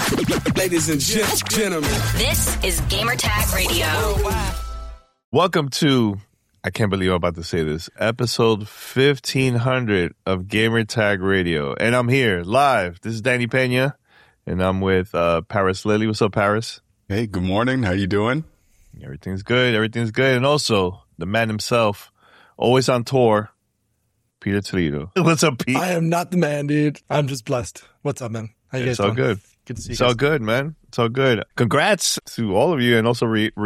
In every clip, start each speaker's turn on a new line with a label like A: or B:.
A: Ladies and gentlemen,
B: this is Gamertag Radio.
C: Welcome to, I can't believe I'm about to say this, episode 1500 of Gamertag Radio. And I'm here live. This is Danny Pena, and I'm with Paris Lilly. What's up, Paris?
D: Hey, good morning. How you doing?
C: Everything's good. Everything's good. And also, the man himself, always on tour, Peter Toledo. What's up, Pete?
E: I am not the man, dude. I'm just blessed. What's up, man? How you guys
C: doing?
E: doing?
C: Good.
E: Good to see you
C: It's
E: guys.
C: all good, man. It's all good. Congrats to all of you, and also Ree.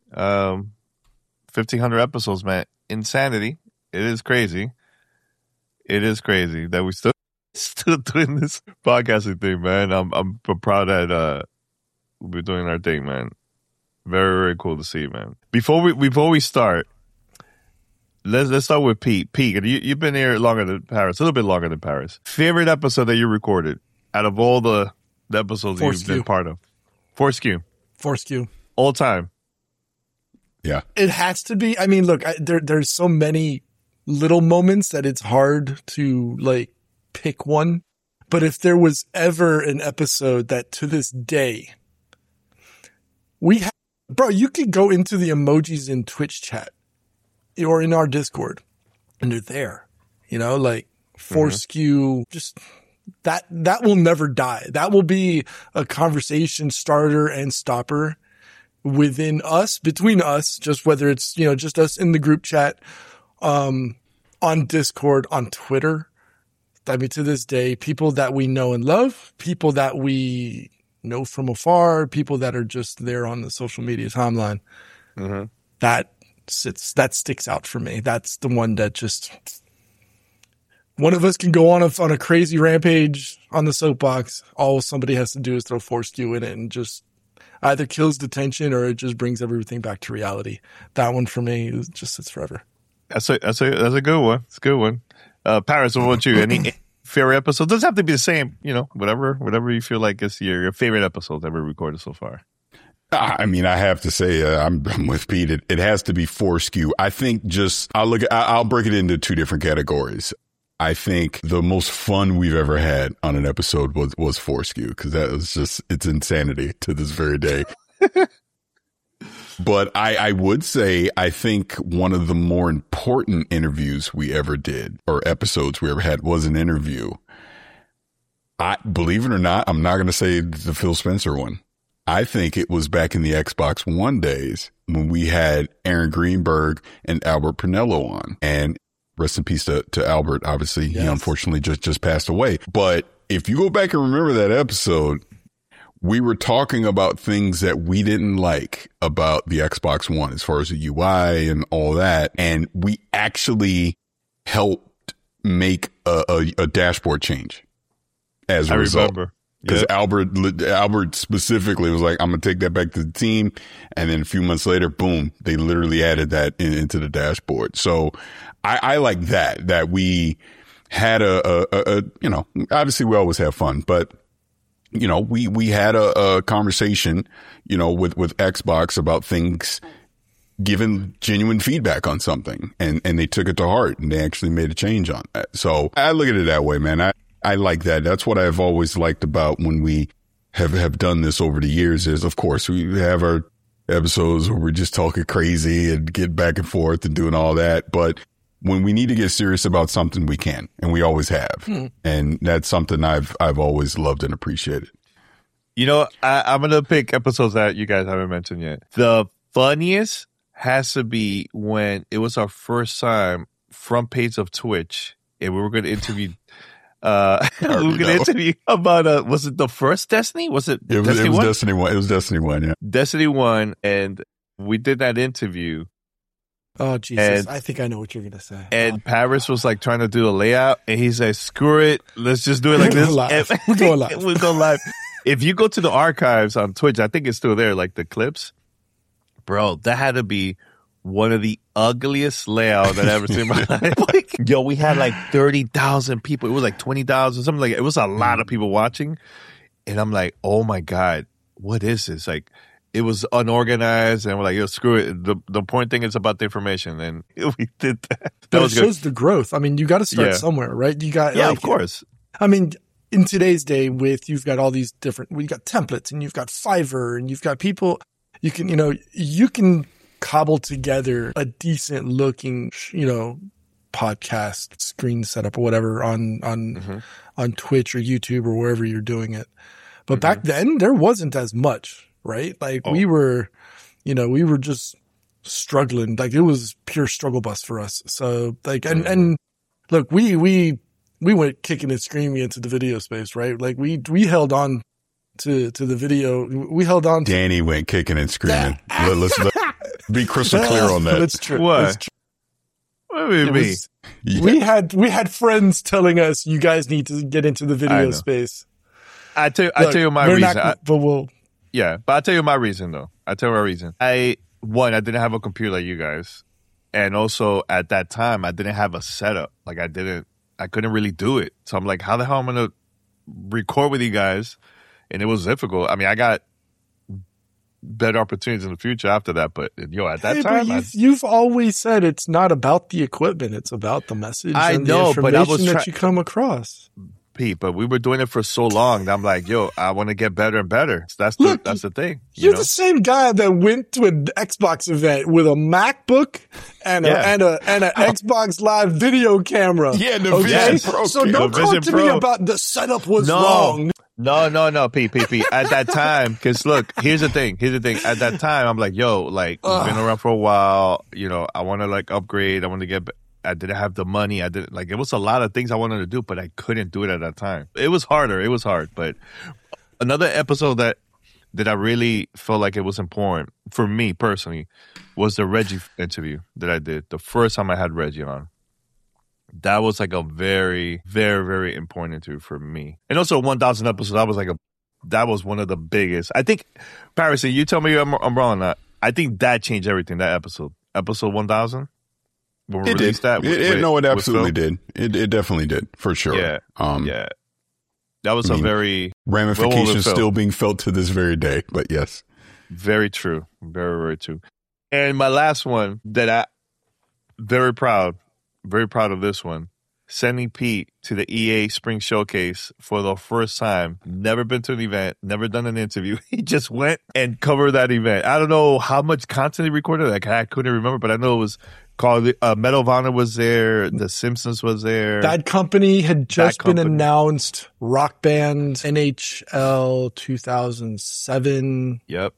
C: 1,500 episodes, man. Insanity. It is crazy. It is crazy that we still doing this podcasting thing, man. I'm proud that we're doing our thing, man. Very, very cool to see, man. Before we start, let's start with Pete. Pete, you've been here longer than Paris, a little bit longer than Paris. Favorite episode that you recorded out of all the episodes you've been part of? Foreskew. All time.
D: Yeah.
E: It has to be. I mean, look, there's so many little moments that it's hard to like pick one. But if there was ever an episode that to this day bro, you could go into the emojis in Twitch chat or in our Discord and they're there, like Foreskew, just that will never die. That will be a conversation starter and stopper within us, between us, just whether it's, just us in the group chat, on Discord, on Twitter. I mean, to this day, people that we know and love, people that we know from afar, people that are just there on the social media timeline. Mm-hmm. That sticks out for me. That's the one that just, one of us can go on a crazy rampage on the soapbox. All somebody has to do is throw Foreskew in it and just either kills the tension or it just brings everything back to reality. That one for me just sits forever.
C: That's a good one. It's a good one. Paris, what about you? Any favorite episode? Doesn't have to be the same, whatever you feel like is your favorite episode ever recorded so far.
D: I mean, I have to say, I'm with Pete. It has to be Foreskew. I think I'll break it into two different categories. I think the most fun we've ever had on an episode was Foreskew, because that was it's insanity to this very day. But I would say, I think one of the more important interviews we ever did, or episodes we ever had, was an interview. Believe it or not, I'm not going to say the Phil Spencer one. I think it was back in the Xbox One days when we had Aaron Greenberg and Albert Pinello on. And rest in peace to Albert. Obviously, yes. He unfortunately just passed away. But if you go back and remember that episode, we were talking about things that we didn't like about the Xbox One as far as the UI and all that. And we actually helped make a dashboard change as a result.
C: Remember.
D: Because
C: yep.
D: Albert specifically was like, I'm going to take that back to the team. And then a few months later, boom, they literally added that into the dashboard. So I like that we had obviously we always have fun, but we had a conversation, with Xbox about things, giving genuine feedback on something, and they took it to heart and they actually made a change on that. So I look at it that way, man. I like that. That's what I've always liked about when we have done this over the years is, of course, we have our episodes where we're just talking crazy and get back and forth and doing all that. But when we need to get serious about something, we can, and we always have. And that's something I've always loved and appreciated.
C: I'm going to pick episodes that you guys haven't mentioned yet. The funniest has to be when it was our first time front page of Twitch, and we were going to interview about, was it the first Destiny? Was it Destiny 1?
D: Destiny 1. It was Destiny 1, yeah.
C: Destiny 1, and we did that interview.
E: Oh, Jesus. I think I know what you're going to say.
C: And Paris was like trying to do a layout, and he said, screw it, let's just do it like this.
E: We'll go live.
C: We'll go live. If you go to the archives on Twitch, I think it's still there, like the clips. Bro, that had to be one of the ugliest layouts I've ever seen in my life. We had like 30,000 people. It was like 20,000, something like that. It was a lot of people watching. And I'm like, oh my God, what is this? Like, it was unorganized, and we're like, screw it. The important thing is about the information. And we did that.
E: But it shows the growth. I mean, you got to start somewhere, right? You got,
C: of course.
E: I mean, in today's day you've got all these different, you got templates and you've got Fiverr and you've got people, you can cobble together a decent looking, podcast screen setup or whatever on Twitch or YouTube or wherever you're doing it. But back then there wasn't as much, right? Like we were just struggling. Like it was pure struggle bus for us. So like, and look, we went kicking and screaming into the video space, right? Like we held on to the video. We held on.
D: Danny went kicking and screaming. Let's be crystal clear on that.
E: That's true.
C: What?
E: That's true.
C: What do you mean?
E: We had friends telling us you guys need to get into the video space.
C: I tell you my reason.
E: But
C: I'll tell you my reason though. I'll tell you my reason. I didn't have a computer like you guys. And also at that time I didn't have a setup. Like I couldn't really do it. So I'm like, how the hell am I going to record with you guys? And it was difficult. I mean, I got better opportunities in the future after that. But at that time,
E: you've always said it's not about the equipment; it's about the message. The information that you come across.
C: Pete, but we were doing it for so long that I'm like, I want to get better and better. So that's the thing.
E: You're the same guy that went to an Xbox event with a MacBook and an Xbox Live video camera.
D: Yeah, the Vision Pro.
E: So don't talk to me about the setup was wrong.
C: No, Pete. At that time, because look, here's the thing. At that time, I'm like, we've been around for a while. I want to upgrade. I want to get. I didn't have the money. I didn't it was a lot of things I wanted to do, but I couldn't do it at that time. It was harder. It was hard. But another episode that I really felt like it was important for me personally was the Reggie interview that I did. The first time I had Reggie on. That was a very, very, very important interview for me. And also 1,000 episodes, that was one of the biggest. I think, Paris, you tell me I'm wrong on that. I think that changed everything, that episode. Episode 1,000?
D: It did. It absolutely did. It definitely did, for sure.
C: Yeah. Yeah. That was a very...
D: Ramifications still being felt to this very day, but yes.
C: Very true. Very, very true. And my last one that I... Very proud of this one. Sending Pete to the EA Spring Showcase for the first time. Never been to an event, never done an interview. He just went and covered that event. I don't know how much content he recorded. I couldn't remember, but I know it was called Medal of Honor was there. The Simpsons was there.
E: Bad Company had just been announced. Rock Band, NHL 2007.
C: Yep.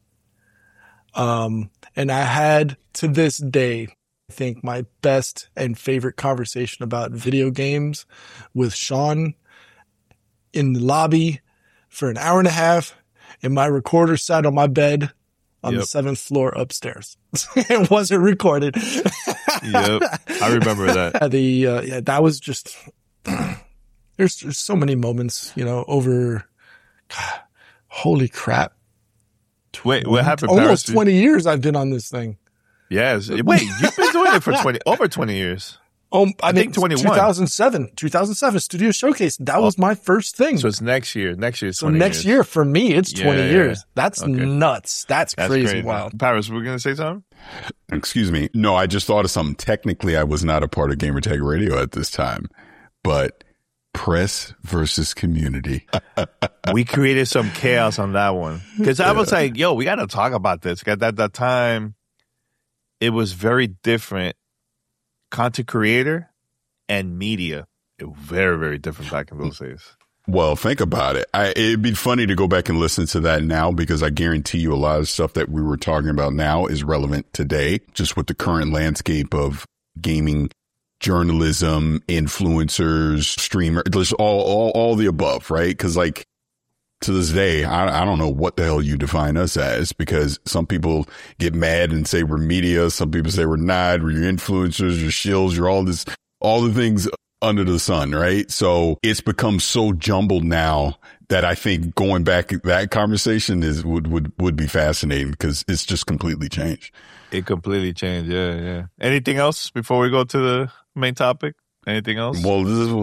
E: And I had, to this day, I think my best and favorite conversation about video games with Sean in the lobby for an hour and a half, and my recorder sat on my bed on the 7th floor upstairs. It wasn't recorded.
C: Yep, I remember that.
E: That was just. There's so many moments, over. God, holy crap!
C: Wait, what happened?
E: Almost
C: Paris?
E: 20 years I've been on this thing.
C: Yes. Wait, you've been doing it for over 20 years.
E: I think
C: 21.
E: 2007 Studio Showcase. That was my first thing.
C: So it's next year. Next year is 20
E: So next year for me, it's 20 years. That's
C: okay.
E: Nuts. That's crazy wild.
C: Paris, we're going to say something?
D: Excuse me. No, I just thought of something. Technically, I was not a part of Gamertag Radio at this time, but press versus community.
C: We created some chaos on that one. Because I was like, we got to talk about this. At that time, it was very different. Content creator and media. It was very, very different back in those days.
D: Well, think about it. It'd be funny to go back and listen to that now, because I guarantee you a lot of stuff that we were talking about now is relevant today, just with the current landscape of gaming, journalism, influencers, streamer, just all the above, right? Because to this day, I don't know what the hell you define us as, because some people get mad and say we're media. Some people say we're not. We're your influencers, your shills, you're all the things under the sun, right? So it's become so jumbled now that I think going back that conversation would be fascinating, because it's just completely changed.
C: It completely changed. Yeah. Anything else before we go to the main topic? Anything else?
D: Well,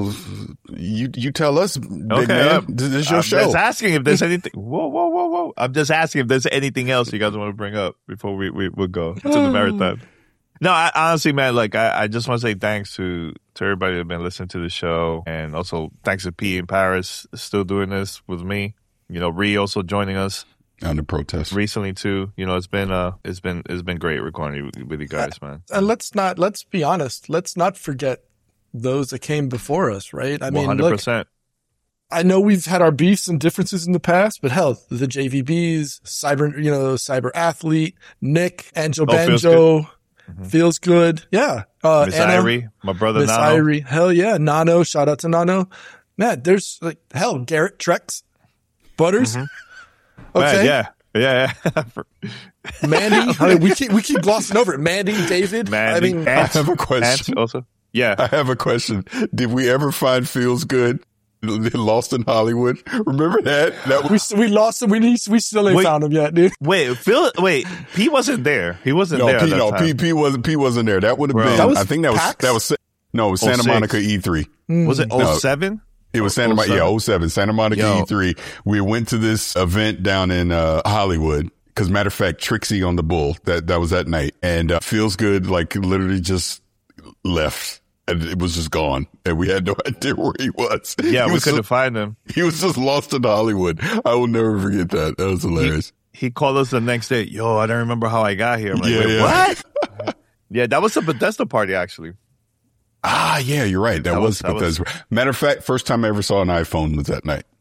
D: you tell us. Big
C: Okay,
D: man. This is your show.
C: I'm just asking if there's anything. Whoa! I'm just asking if there's anything else you guys want to bring up before we go to the marathon. No, honestly, man, like I just want to say thanks to everybody that's been listening to the show, and also thanks to P in Paris still doing this with me. You know, Ree also joining us
D: on the protest
C: recently too. You know, it's been great recording with you guys, man.
E: And let's be honest. Let's not forget those that came before us, right? I mean,
C: 100%.
E: I know we've had our beefs and differences in the past, but hell, the JVBs, Cyber Athlete, Nick, Angel Banjo, feels good. Yeah.
C: Miss
E: Anna,
C: Irie, my brother
E: Miss
C: Nano.
E: Irie. Hell yeah. Nano. Shout out to Nano. Man, there's Garrett Trex, Butters. Okay.
C: Man, yeah.
E: Mandy. I mean, we keep glossing over it. Mandy, David.
C: Mandy,
E: I mean,
D: I have a question.
C: Ant also. Yeah.
D: I have a question. Did we ever find Feels Good? Lost in Hollywood. Remember that?
E: we lost him. We still ain't found him yet, dude.
C: Wait, P wasn't there. He wasn't there.
D: P wasn't there. That would have been.
E: That was
D: I think that was Santa
C: 06.
D: Monica E3.
C: Was it 07?
D: It was Santa Monica. Yeah, 07. Santa Monica E3. We went to this event down in Hollywood. Because matter of fact, Trixie on the Bull that was that night, and Feels Good like literally just left. And it was just gone. And we had no idea where he was.
C: Yeah, we couldn't find him.
D: He was just lost in Hollywood. I will never forget that. That was hilarious.
C: He called us the next day. Yo, I don't remember how I got here. I'm like,
D: Yeah.
C: what? Yeah, that was the Bethesda party, actually.
D: Ah, yeah, you're right. That was Bethesda. Matter of fact, first time I ever saw an iPhone was that night.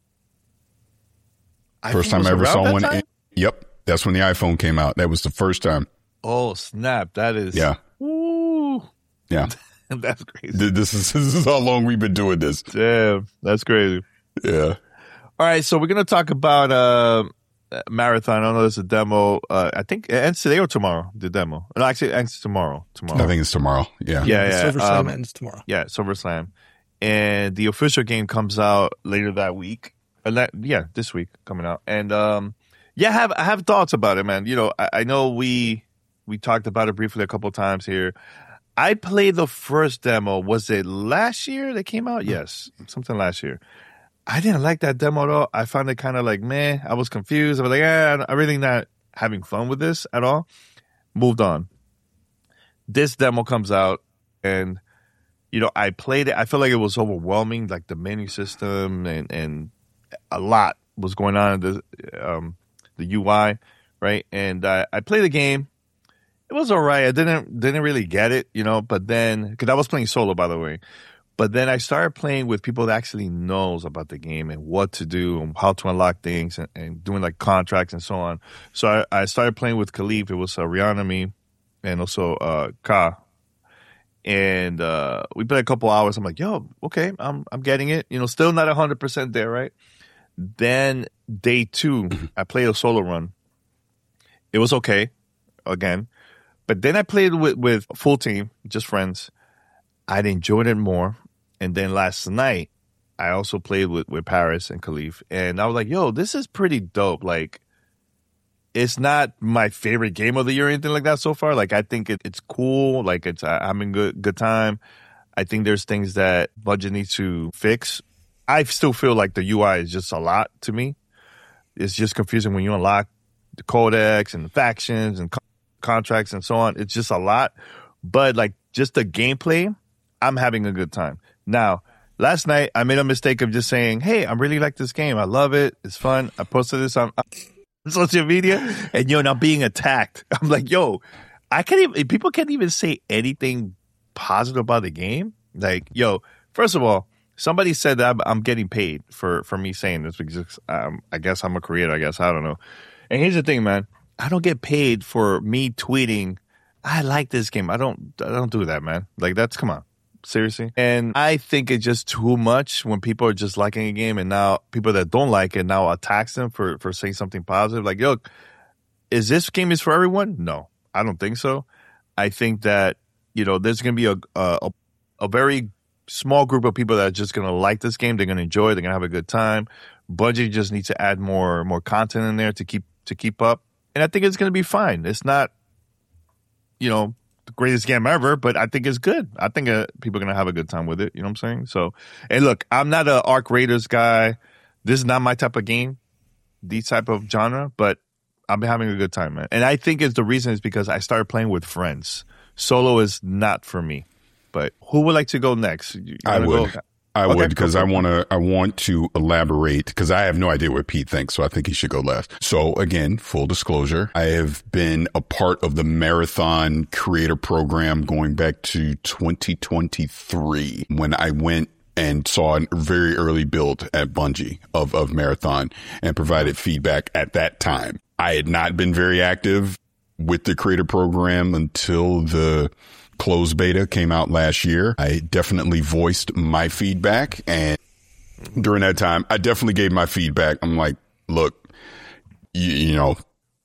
D: First time I ever saw one. Yep. That's when the iPhone came out. That was the first time.
C: Oh, snap. That is.
D: Yeah.
C: Woo.
D: Yeah.
C: That's crazy.
D: This is how long we've been doing this.
C: Damn. That's crazy.
D: Yeah.
C: All right. So we're going to talk about Marathon. I know there's a demo. I think it ends today or tomorrow, the demo. No, actually, it ends tomorrow.
D: I think it's tomorrow. Yeah.
C: Yeah.
E: Silver Slam ends tomorrow.
C: Yeah, Silver Slam. And the official game comes out later that week. This week coming out. And I have thoughts about it, man. You know, I know we talked about it briefly a couple of times here. I played the first demo. Was it last year that came out? Yes, something last year. I didn't like that demo at all. I found it kind of like, meh. I was confused. I was like, I'm really not having fun with this at all. Moved on. This demo comes out, and you know, I played it. I felt like it was overwhelming, like the menu system and a lot was going on in the UI, right? And I played the game. It was all right. I didn't really get it, you know, but then, because I was playing solo, by the way. But then I started playing with people that actually knows about the game and what to do and how to unlock things and doing like contracts and so on. So I started playing with Khalif. It was Rihanna, and also Ka. And we played a couple hours. I'm like, yo, okay, I'm getting it. You know, still not 100% there, right? Then day 2, I played a solo run. It was okay, again. But then I played with a full team, just friends. I enjoyed it more. And then last night, I also played with Paris and Khalif. And I was like, yo, this is pretty dope. Like, it's not my favorite game of the year or anything like that so far. Like, I think it's cool. Like, it's I'm having good time. I think there's things that budget needs to fix. I still feel like the UI is just a lot to me. It's just confusing when you unlock the codex and the factions and contracts and so on. It's just a lot. But, like, just the gameplay, I'm having a good time. Now, last night, I made a mistake of just saying, hey, I really like this game. I love it. It's fun. I posted this on social media, and now being attacked. I'm like, yo, people can't even say anything positive about the game. Like, yo, first of all, somebody said that I'm getting paid for me saying this because I guess I'm a creator. I guess I don't know. And here's the thing, man. I don't get paid for me tweeting, I like this game. I don't do that, man. Like, come on. Seriously. And I think it's just too much when people are just liking a game and now people that don't like it now attacks them for saying something positive. Like, yo, is this game is for everyone? No, I don't think so. I think that, there's going to be a very small group of people that are just going to like this game. They're going to enjoy it. They're going to have a good time. Bungie just needs to add more content in there to keep up. And I think it's going to be fine. It's not, the greatest game ever, but I think it's good. I think people are going to have a good time with it. You know what I'm saying? So, and look, I'm not an Arc Raiders guy. This is not my type of game, these type of genre, but I'm having a good time, man. And I think the reason is because I started playing with friends. Solo is not for me. But who would like to go next?
D: I would. I would, because I
C: go.
D: want to elaborate, because I have no idea what Pete thinks, so I think he should go last. So again, full disclosure, I have been a part of the Marathon Creator Program going back to 2023 when I went and saw a very early build at Bungie of Marathon and provided feedback at that time. I had not been very active with the Creator Program until the closed beta came out last year. I definitely voiced my feedback, and during that time, I definitely gave my feedback. I'm like, look, you know,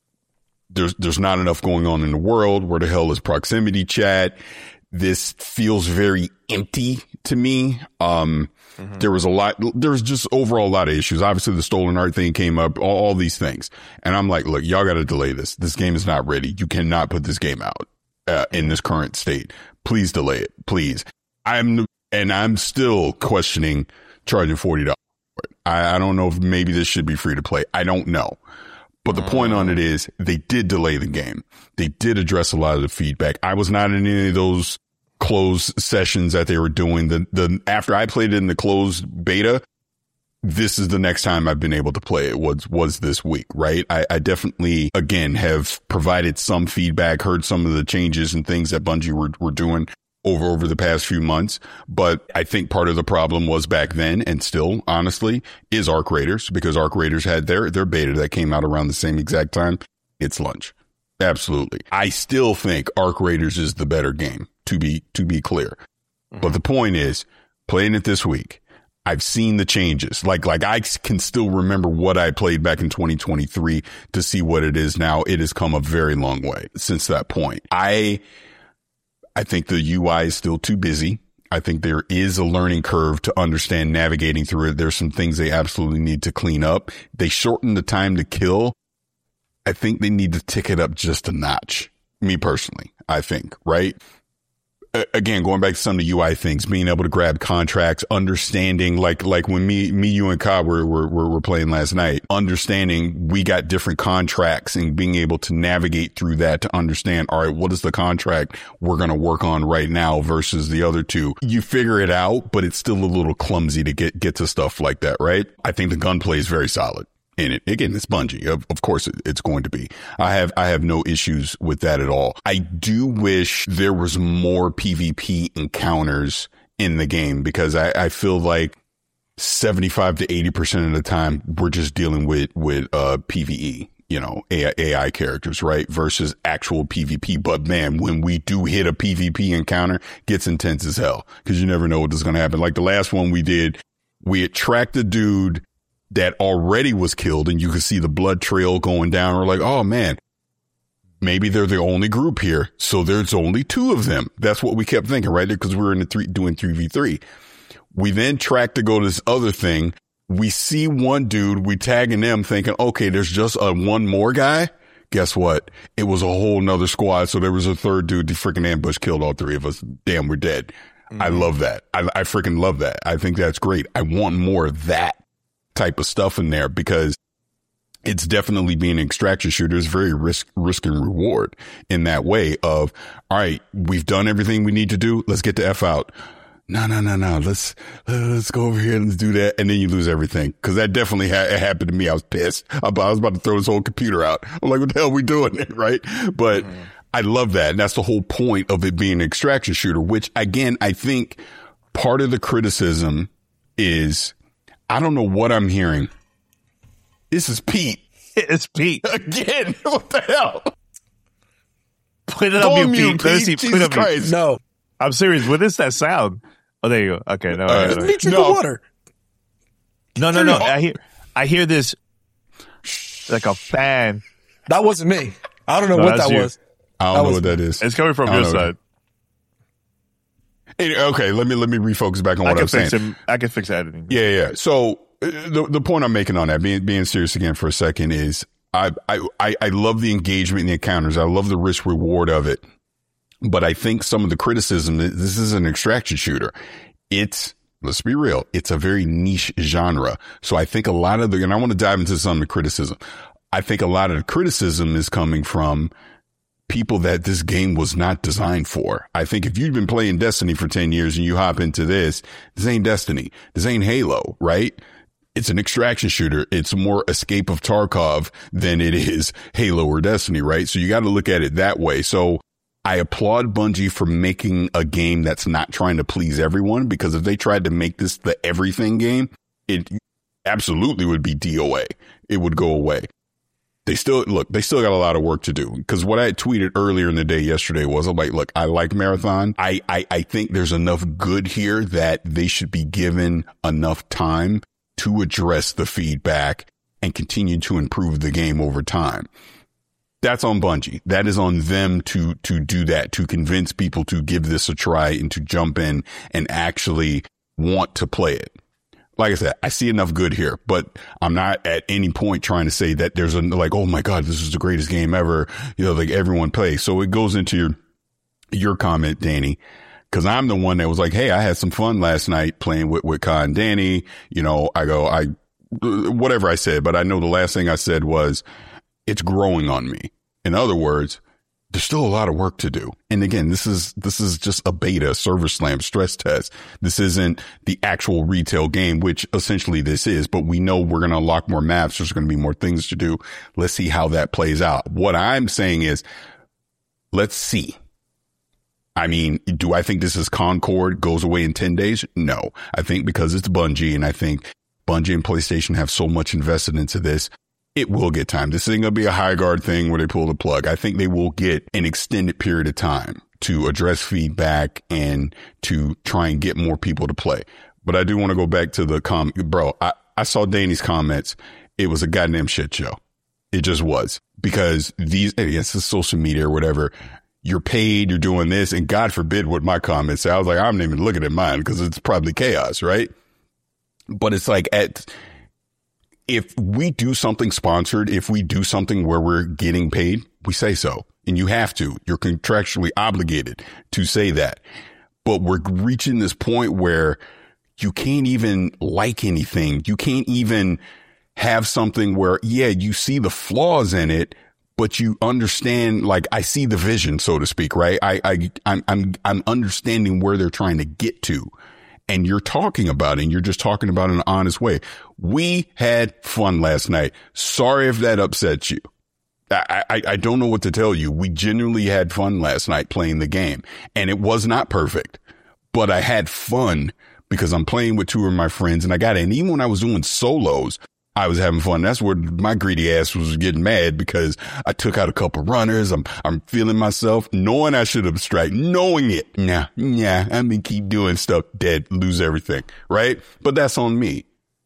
D: there's not enough going on in the world. Where the hell is proximity chat? This feels very empty to me. There was just overall a lot of issues. Obviously, the stolen art thing came up, all these things. And I'm like, look, y'all got to delay this. This game is not ready. You cannot put this game out in this current state. Please delay it. Please. I'm still questioning charging $40 for it. I don't know if maybe this should be free to play. I don't know. But the point on it is they did delay the game. They did address a lot of the feedback. I was not in any of those closed sessions that they were doing. The after I played it in the closed beta, this is the next time I've been able to play it was this week, right? I definitely, again, have provided some feedback, heard some of the changes and things that Bungie were doing over the past few months. But I think part of the problem was back then, and still, honestly, is Arc Raiders, because Arc Raiders had their beta that came out around the same exact time. It's lunch. Absolutely. I still think Arc Raiders is the better game, to be clear. But the point is, playing it this week, I've seen the changes. Like I can still remember what I played back in 2023 to see what it is now. It has come a very long way since that point. I think the UI is still too busy. I think there is a learning curve to understand navigating through it. There's some things they absolutely need to clean up. They shortened the time to kill. I think they need to tick it up just a notch. Me personally, I think, right? Again, going back to some of the UI things, being able to grab contracts, understanding, like when you and Cobb were playing last night, understanding we got different contracts and being able to navigate through that to understand, all right, what is the contract we're going to work on right now versus the other two? You figure it out, but it's still a little clumsy to get to stuff like that, right? I think the gunplay is very solid in it. Again, it's Bungie. Of course it's going to be. I have no issues with that at all. I do wish there was more PvP encounters in the game, because I feel like 75 to 80% of the time we're just dealing with PvE, you know, AI characters, right? Versus actual PvP. But man, when we do hit a PvP encounter, it gets intense as hell, because you never know what is going to happen. Like the last one we did, we had tracked a dude that already was killed, and you could see the blood trail going down. We're like, oh man, maybe they're the only group here, so there's only two of them. That's what we kept thinking, right? Because we were doing 3v3. We then tracked to go to this other thing. We see one dude, we tagging them thinking, okay, there's just one more guy. Guess what? It was a whole nother squad. So there was a third dude, the freaking ambush killed all three of us. Damn, we're dead. I love that. I freaking love that. I think that's great. I want more of that type of stuff in there, because it's definitely, being an extraction shooter is very risk and reward in that way of, all right, we've done everything we need to do. Let's get the F out. No. Let's go over here and let's do that. And then you lose everything. Cause that definitely happened to me. I was pissed. I was about to throw this whole computer out. I'm like, what the hell are we doing? Right. But I love that. And that's the whole point of it being an extraction shooter, which again, I think part of the criticism is, I don't know what I'm hearing. This is Pete.
C: It's Pete.
D: Again. What the hell?
C: Put it on mute, Pete.
D: Jesus Christ.
E: No.
C: I'm serious. What is that sound? Oh, there you go. Okay. No.
E: Let me drink the water.
C: No. I hear this like a fan.
E: That wasn't me. I don't know what that was.
D: I don't know what that is.
C: It's coming from your side.
D: Okay, let me refocus back on what I'm saying.
C: I can fix editing.
D: Yeah. So the point I'm making on that, being serious again for a second, is I love the engagement in the encounters. I love the risk reward of it. But I think some of the criticism, this is an extraction shooter. Let's be real, it's a very niche genre. So I think a lot of and I want to dive into some of the criticism. I think a lot of the criticism is coming from people that this game was not designed for. I think if you've been playing Destiny for 10 years and you hop into this ain't Destiny. This ain't Halo, right? It's an extraction shooter. It's more Escape of Tarkov than it is Halo or Destiny, right? So you got to look at it that way. So I applaud Bungie for making a game that's not trying to please everyone, because if they tried to make this the everything game, it absolutely would be DOA. It would go away. They still got a lot of work to do, because what I had tweeted earlier in the day yesterday was, I'm like, look, I like Marathon. I think there's enough good here that they should be given enough time to address the feedback and continue to improve the game over time. That's on Bungie. That is on them to do that, to convince people to give this a try and to jump in and actually want to play it. Like I said, I see enough good here, but I'm not at any point trying to say that there's oh my God, this is the greatest game ever. Like everyone plays. So it goes into your comment, Danny, because I'm the one that was like, hey, I had some fun last night playing with Kai and Danny. Whatever I said, but I know the last thing I said was, it's growing on me. In other words, there's still a lot of work to do. And again, this is just a beta, Server Slam, stress test. This isn't the actual retail game, which essentially this is, but we know we're going to unlock more maps. There's going to be more things to do. Let's see how that plays out. What I'm saying is, let's see. I mean, do I think this is Concord goes away in 10 days? No, I think because it's Bungie, and I think Bungie and PlayStation have so much invested into this, it will get time. This isn't going to be a high guard thing where they pull the plug. I think they will get an extended period of time to address feedback and to try and get more people to play. But I do want to go back to the bro. I saw Danny's comments. It was a goddamn shit show. It just was, because it's the social media or whatever. You're paid, you're doing this, and God forbid what my comments say. I was like, I'm not even looking at mine because it's probably chaos, right? But it's like if we do something sponsored, if we do something where we're getting paid, we say so. And you have to. You're contractually obligated to say that. But we're reaching this point where you can't even like anything. You can't even have something where, yeah, you see the flaws in it, but you understand, like, I see the vision, so to speak, right? I'm understanding where they're trying to get to. And you're talking about it, and you're just talking about it in an honest way. We had fun last night. Sorry if that upsets you. I don't know what to tell you. We genuinely had fun last night playing the game, and it was not perfect, but I had fun because I'm playing with two of my friends, and I got it. And even when I was doing solos, I was having fun. That's where my greedy ass was getting mad, because I took out a couple runners. I'm feeling myself, knowing I should abstract, knowing it. Nah, I mean, keep doing stuff, dead, lose everything, right? But that's on me.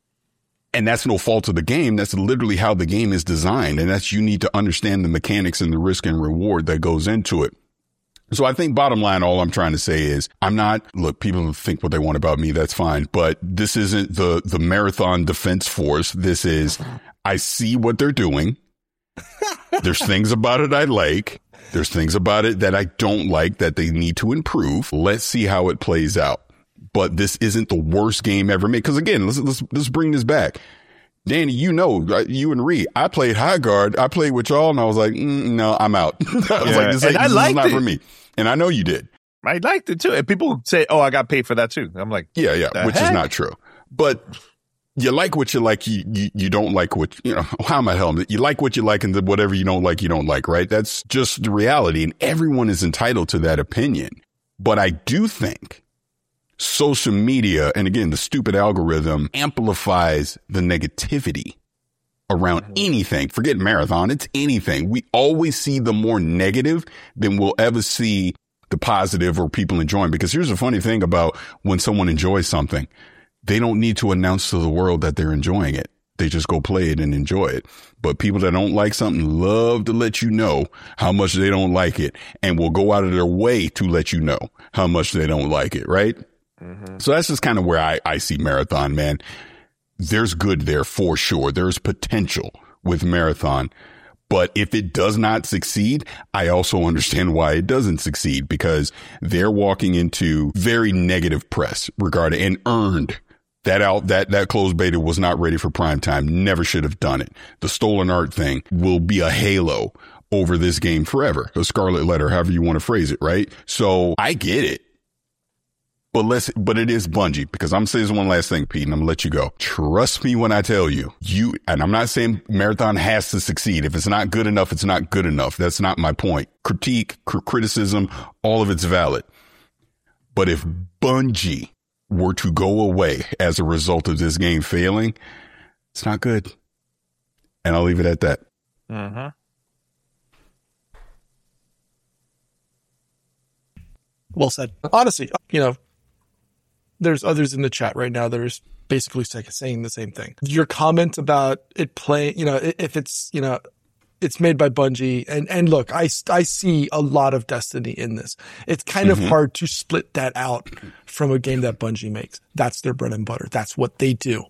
D: And that's no fault of the game. That's literally how the game is designed. And that's, you need to understand the mechanics and the risk and reward that goes into it. So I think bottom line, all I'm trying to say is look, people think what they want about me. That's fine. But this isn't the Marathon Defense Force. This is, I see what they're doing. There's things about it I like. There's things about it that I don't like that they need to improve. Let's see how it plays out. But this isn't the worst game ever made. Because again, let's bring this back. Danny, you and Ree, I played High Guard. I played with y'all, and I was like, no, I'm out. I was like, this is not for me. And I know you did.
C: I liked it too. And people say, oh, I got paid for that too. I'm like,
D: yeah, which is not true. But you like what you like. You don't like what, how am I telling you? You like what you like, and whatever you don't like, right? That's just the reality. And everyone is entitled to that opinion. But I do think social media, and again, the stupid algorithm, amplifies the negativity around anything. Forget Marathon. It's anything. We always see the more negative than we'll ever see the positive or people enjoying. Because here's the funny thing about when someone enjoys something, they don't need to announce to the world that they're enjoying it. They just go play it and enjoy it. But people that don't like something love to let you know how much they don't like it, and will go out of their way to let you know how much they don't like it. Right. Mm-hmm. So that's just kind of where I see Marathon, man. There's good there for sure. There's potential with Marathon. But if it does not succeed, I also understand why it doesn't succeed, because they're walking into very negative press regarding, and earned that closed beta was not ready for prime time. Never should have done it. The stolen art thing will be a halo over this game forever. A scarlet letter, however you want to phrase it, right? So I get it. But it is Bungie, because I'm going to say this one last thing, Pete, and I'm going to let you go. Trust me when I tell you, and I'm not saying Marathon has to succeed. If it's not good enough, it's not good enough. That's not my point. Critique, criticism, all of it's valid. But if Bungie were to go away as a result of this game failing, it's not good. And I'll leave it at that.
C: Mm-hmm.
E: Well said. Honestly, there's others in the chat right now that are basically saying the same thing. Your comment about it playing, if it's, it's made by Bungie. And look, I see a lot of Destiny in this. It's kind of hard to split that out from a game that Bungie makes. That's their bread and butter. That's what they do.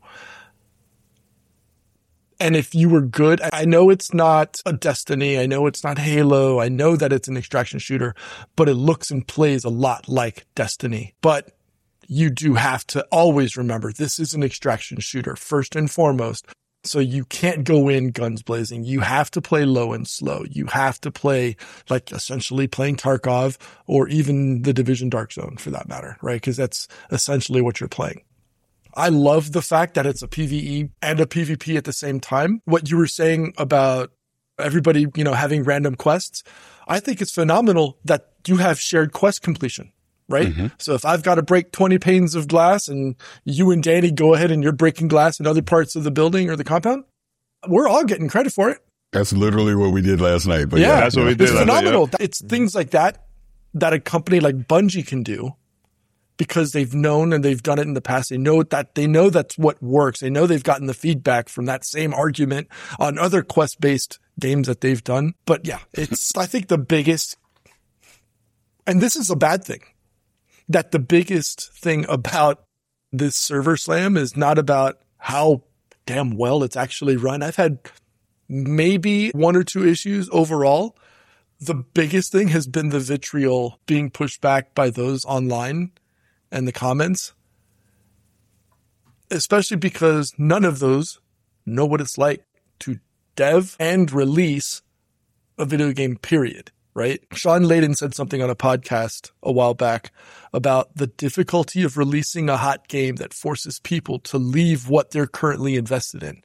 E: And if you were good, I know it's not a Destiny. I know it's not Halo. I know that it's an extraction shooter, but it looks and plays a lot like Destiny. But you do have to always remember this is an extraction shooter first and foremost. So you can't go in guns blazing. You have to play low and slow. You have to play like essentially playing Tarkov or even the Division Dark Zone for that matter, right? Because that's essentially what you're playing. I love the fact that it's a PvE and a PvP at the same time. What you were saying about everybody, having random quests, I think it's phenomenal that you have shared quest completion. Right? Mm-hmm. So if I've got to break 20 panes of glass and you and Danny go ahead and you're breaking glass in other parts of the building or the compound, we're all getting credit for it.
D: That's literally what we did last night. But
E: yeah,
C: that's what we did.
E: It's phenomenal. Yeah. It's things like that a company like Bungie can do because they've known and they've done it in the past. They know that's what works. They know they've gotten the feedback from that same argument on other quest-based games that they've done. But yeah, it's, I think the biggest, and this is a bad thing, that the biggest thing about this server slam is not about how damn well it's actually run. I've had maybe one or two issues overall. The biggest thing has been the vitriol being pushed back by those online and the comments, especially because none of those know what it's like to dev and release a video game, period. Right? Sean Layden said something on a podcast a while back about the difficulty of releasing a hot game that forces people to leave what they're currently invested in.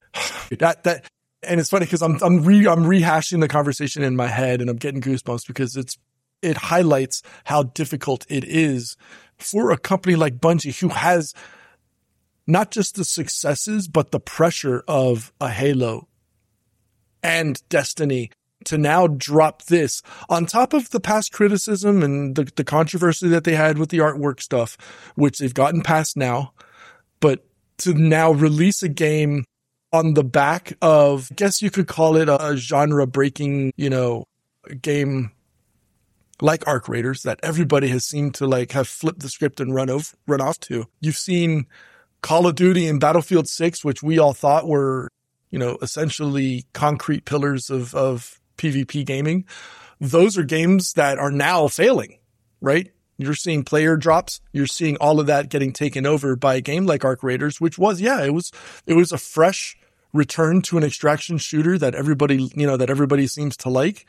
E: And it's funny because I'm rehashing the conversation in my head and I'm getting goosebumps because it highlights how difficult it is for a company like Bungie who has not just the successes, but the pressure of a Halo and Destiny to now drop this on top of the past criticism and the controversy that they had with the artwork stuff, which they've gotten past now, but to now release a game on the back of, I guess you could call it a genre breaking, game like Arc Raiders that everybody has seemed to like have flipped the script and run off to. You've seen Call of Duty and Battlefield 6, which we all thought were, essentially concrete pillars of PvP gaming. Those are games that are now failing, right? You're seeing player drops. You're seeing all of that getting taken over by a game like Arc Raiders, which was, it was a fresh return to an extraction shooter that everybody seems to like.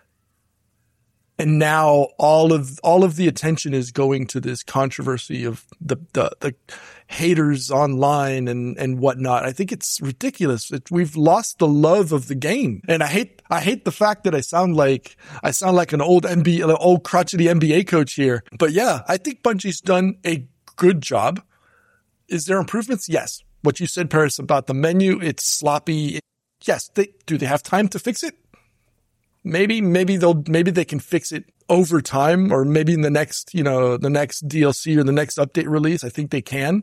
E: And now all of the attention is going to this controversy of the haters online and whatnot. I think it's ridiculous. We've lost the love of the game. And I hate the fact that I sound like an old crotchety NBA coach here. But yeah, I think Bungie's done a good job. Is there improvements? Yes. What you said, Paris, about the menu, it's sloppy. Yes. Do they have time to fix it? Maybe they can fix it over time, or maybe in the next DLC or the next update release. I think they can.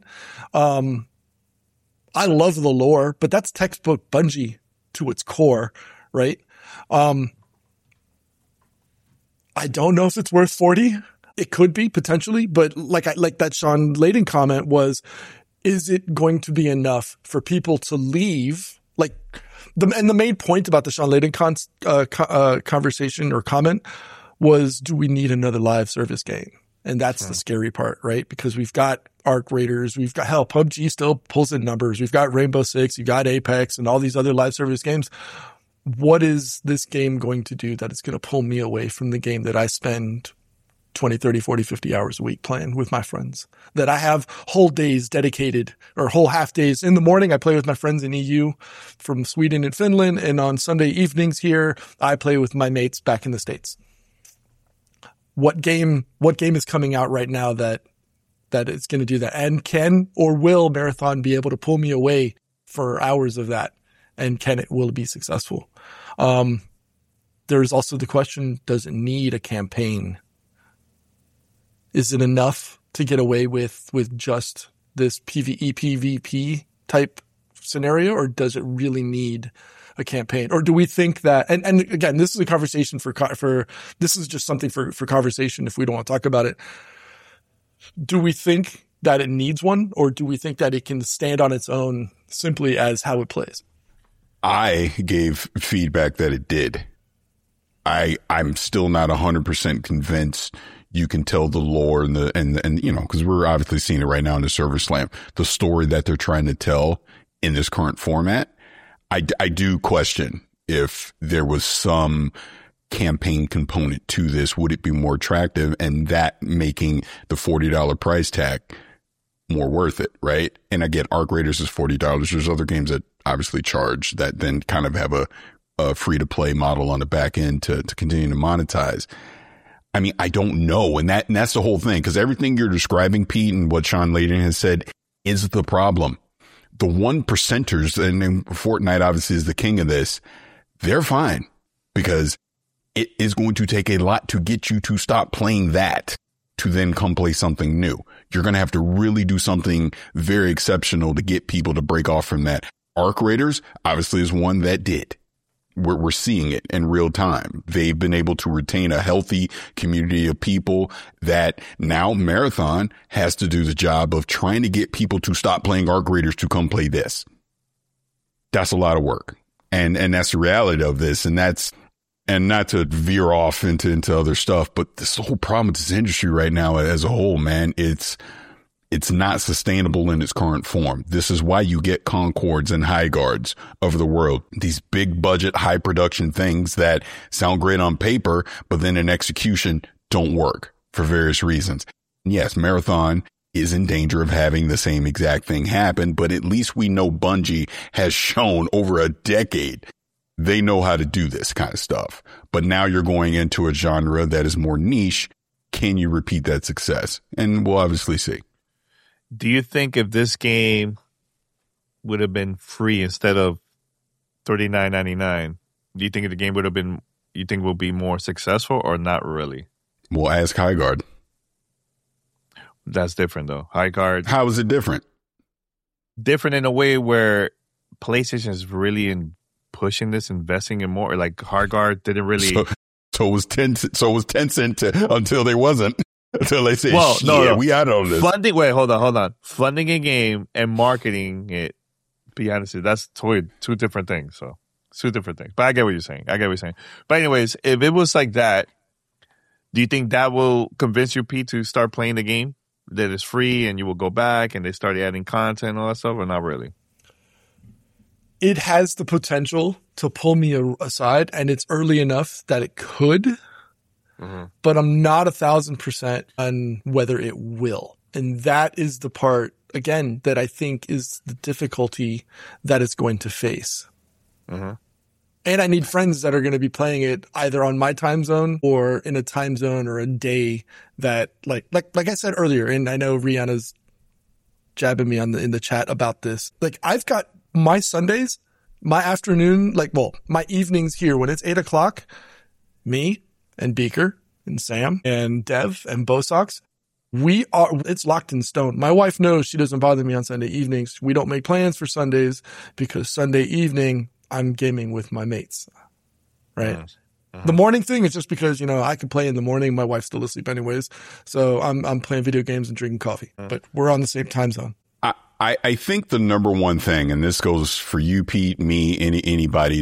E: I love the lore, but that's textbook Bungie to its core, right? I don't know if it's worth 40. It could be potentially, but like that Sean Layden comment was, is it going to be enough for people to leave? Like, the main point about the Sean Layden conversation or comment was, do we need another live service game? And that's the scary part, right? Because we've got Arc Raiders, we've got, hell, PUBG still pulls in numbers. We've got Rainbow Six, you've got Apex and all these other live service games. what is this game going to do that is going to pull me away from the game that I spend 20, 30, 40, 50 hours a week playing with my friends, that I have whole days dedicated, or whole half days. In the morning, I play with my friends in EU from Sweden and Finland. And on Sunday evenings here, I play with my mates back in the States. What game is coming out right now that it's going to do that? And can or will Marathon be able to pull me away for hours of that? And will it be successful? There's also the question, does it need a campaign? Is it enough to get away with just this PvE, PvP type scenario, or does it really need a campaign? Or do we think that, and again, this is a conversation this is just something for conversation if we don't want to talk about it. Do we think that it needs one, or do we think that it can stand on its own simply as how it plays?
D: I gave feedback that it did. I'm still not 100% convinced you can tell the lore and you know, because we're obviously seeing it right now in the Server Slam, the story that they're trying to tell in this current format. I do question if there was some campaign component to this, would it be more attractive, and that making the $40 price tag more worth it, right? And again, Arc Raiders is $40. There's other games that obviously charge that then kind of have a free to play model on the back end to continue to monetize. I mean, I don't know. And that's the whole thing, because everything you're describing, Pete, and what Sean Layden has said is the problem. The 1%ers, and Fortnite obviously is the king of this, they're fine, because it is going to take a lot to get you to stop playing that to then come play something new. You're going to have to really do something very exceptional to get people to break off from that. Arc Raiders obviously is one that did. We're seeing it in real time. They've been able to retain a healthy community of people that now Marathon has to do the job of trying to get people to stop playing Arc Raiders to come play this. That's a lot of work. And that's the reality of this. And not to veer off into other stuff, but this whole problem with this industry right now as a whole, man, it's not sustainable in its current form. This is why you get Concords and High Guards of the world. These big budget, high production things that sound great on paper, but then in execution don't work for various reasons. Yes, Marathon is in danger of having the same exact thing happen, but at least we know Bungie has shown over a decade they know how to do this kind of stuff. But now you're going into a genre that is more niche. Can you repeat that success? And we'll obviously see.
C: Do you think if this game would have been free instead of $39.99, do you think the game would have been, you think will be more successful or not really?
D: Well, ask High Guard.
C: That's different though. High Guard.
D: How is it different?
C: Different in a way where PlayStation is really pushing this, investing in more. Like High Guard didn't really.
D: So it was Tencent until they wasn't. Until they say, well, no, we out on this.
C: Funding, wait, hold on. Funding a game and marketing it, be honest, that's two different things. So, two different things. But I get what you're saying. But anyways, if it was like that, do you think that will convince you, Pete, to start playing the game? That it's free and you will go back and they start adding content and all that stuff, or not really?
E: It has the potential to pull me aside, and it's early enough that it could. Mm-hmm. But I'm not 1,000% on whether it will. And that is the part, again, that I think is the difficulty that it's going to face. Mm-hmm. And I need friends that are going to be playing it either on my time zone or in a time zone or a day that, like I said earlier, and I know Rihanna's jabbing me in the chat about this. Like, I've got my Sundays, my afternoon, my evenings here when it's 8:00, me and Beaker and Sam and Dev and Bosox, it's locked in stone. My wife knows she doesn't bother me on Sunday evenings. We don't make plans for Sundays because Sunday evening I'm gaming with my mates, right? Uh-huh. The morning thing is just because, I can play in the morning. My wife's still asleep anyways. So I'm playing video games and drinking coffee, but we're on the same time zone.
D: I think the number one thing, and this goes for you, Pete, me, anybody,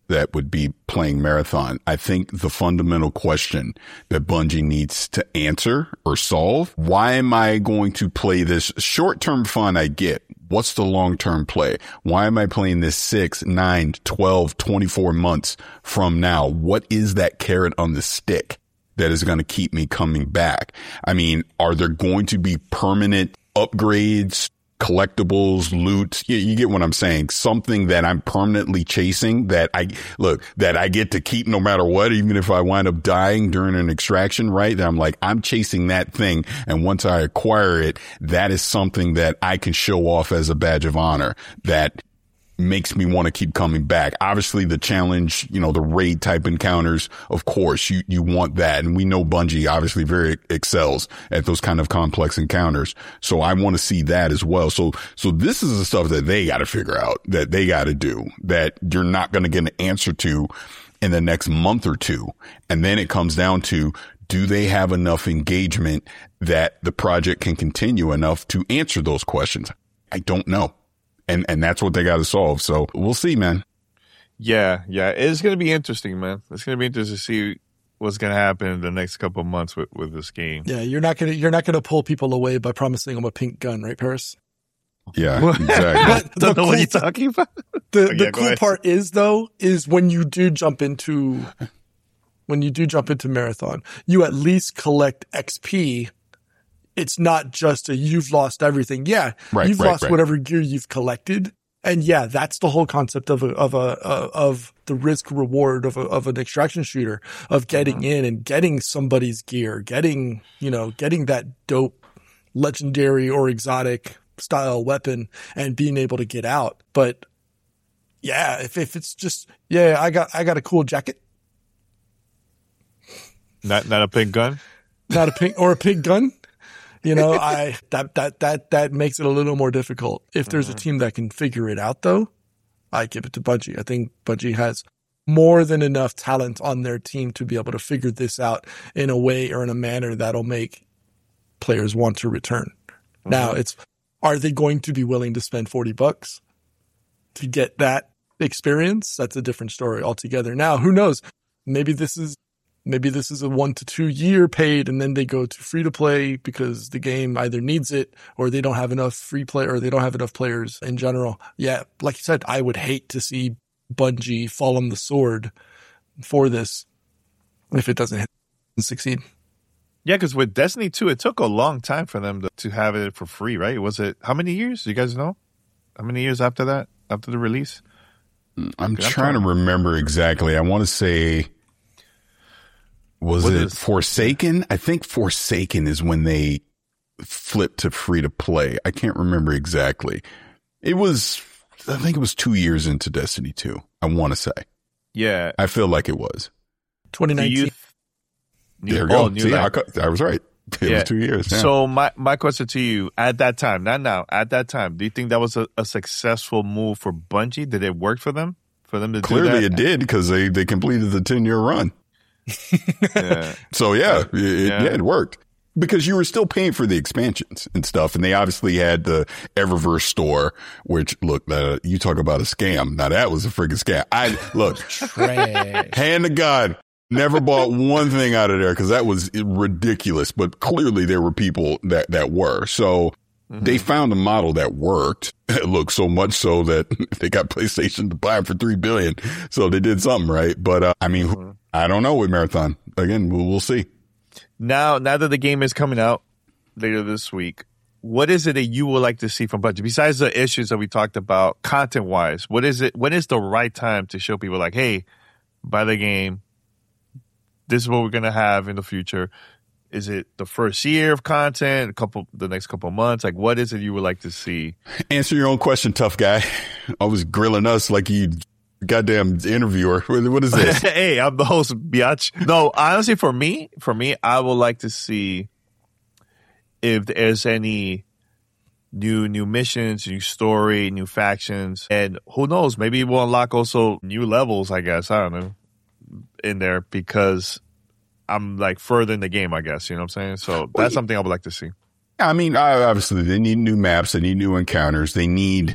D: that would be playing Marathon. I think the fundamental question that Bungie needs to answer or solve, why am I going to play this? Short-term fun I get. What's the long-term play? Why am I playing this 6, 9, 12, 24 months from now? What is that carrot on the stick that is going to keep me coming back? I mean, are there going to be permanent upgrades, collectibles, loot? You get what I'm saying? Something that I'm permanently chasing that I get to keep no matter what, even if I wind up dying during an extraction, right? That I'm chasing that thing. And once I acquire it, that is something that I can show off as a badge of honor that makes me want to keep coming back. Obviously the challenge, the raid type encounters, of course, you want that. And we know Bungie obviously very excels at those kind of complex encounters. So I want to see that as well. So this is the stuff that they got to figure out, that they got to do, that you're not going to get an answer to in the next month or two. And then it comes down to, do they have enough engagement that the project can continue enough to answer those questions? I don't know. And that's what they got to solve. So we'll see, man.
C: Yeah. It's going to be interesting, man. It's going to be interesting to see what's going to happen in the next couple of months with this game.
E: Yeah, you're not gonna pull people away by promising them a pink gun, right, Paris?
D: Yeah, exactly.
C: Don't know what you're talking about.
E: The cool part is when you do jump into Marathon, you at least collect XP. It's not just you've lost everything. Yeah, you've lost whatever gear you've collected, and yeah, that's the whole concept of the risk reward of an extraction shooter, of getting in and getting somebody's gear, getting that dope, legendary or exotic style weapon, and being able to get out. But yeah, if it's just I got a cool jacket,
C: not a pink gun,
E: not a pink gun. That makes it a little more difficult. If there's a team that can figure it out, though, I give it to Bungie. I think Bungie has more than enough talent on their team to be able to figure this out in a way or in a manner that'll make players want to return. Now, are they going to be willing to spend $40 to get that experience? That's a different story altogether. Now, who knows? Maybe this is a 1 to 2 year paid, and then they go to free to play because the game either needs it or they don't have enough free play, or they don't have enough players in general. Yeah, like you said, I would hate to see Bungie fall on the sword for this if it doesn't succeed.
C: Yeah, because with Destiny 2, it took a long time for them to have it for free, right? Was it how many years? Do you guys know? How many years after that, after the release?
D: I'm trying to remember exactly. I want to say... Was it Forsaken? I think Forsaken is when they flipped to free to play. I can't remember exactly. I think it was 2 years into Destiny 2. I want to say.
C: Yeah.
D: I feel like it was
E: 2019.
D: There we go. See, I was right. It was 2 years. Yeah.
C: So my question to you, at that time, not now, at that time, do you think that was a successful move for Bungie? Did it work for them? For them to
D: Clearly
C: do that?
D: It did, because they completed the 10-year run.
C: Yeah.
D: So it worked, because you were still paying for the expansions and stuff, and they obviously had the Eververse store, which you talk about a scam. Now that was a freaking scam. Hand to God, never bought one thing out of there, because that was ridiculous. But clearly there were people that were. So they found a model that worked. Look, so much so that they got PlayStation to buy them for $3 billion. So they did something right. But I don't know with Marathon. Again, we'll see.
C: Now that the game is coming out later this week, what is it that you would like to see from Bungie? Besides the issues that we talked about, content-wise, what is it? When is the right time to show people like, hey, buy the game. This is what we're going to have in the future. Is it the first year of content, the next couple of months? Like, what is it you would like to see? Answer your own question, tough guy. Always grilling us like you goddamn interviewer. What is this? Hey, I'm the host, biatch. No, honestly, for me, I would like to see if there's any new missions, new story, new factions, and who knows, maybe we'll unlock also new levels, I guess. I don't know, in there, because I'm like further in the game, I guess. You know what I'm saying? So that's something I would like to see. I mean, obviously they need new maps, they need new encounters, they need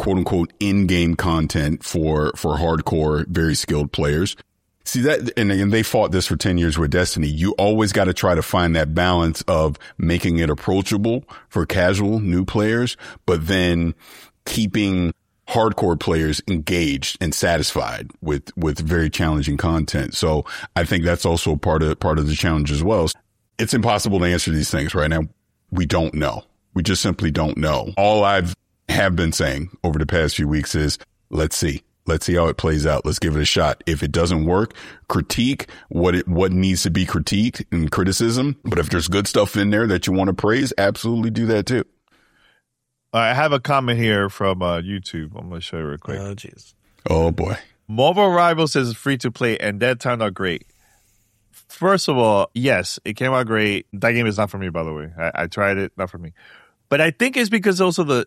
D: quote unquote in-game content for hardcore, very skilled players. See that, and they fought this for 10 years with Destiny. You always got to try to find that balance of making it approachable for casual new players, but then keeping hardcore players engaged and satisfied with very challenging content. So I think that's also part of the challenge as well. It's impossible to answer these things right now. We don't know. We just simply don't know. All have been saying over the past few weeks is let's see how it plays out. Let's give it a shot. If it doesn't work, critique what needs to be critiqued and criticism. But if there's good stuff in there that you want to praise, absolutely do that too.
C: I have a comment here from YouTube. I'm going to show you real quick.
E: Oh, jeez.
D: Oh, boy.
C: Marvel Rivals is free to play, and that turned out great. First of all, yes, it came out great. That game is not for me, by the way. I tried it, not for me. But I think it's because also the...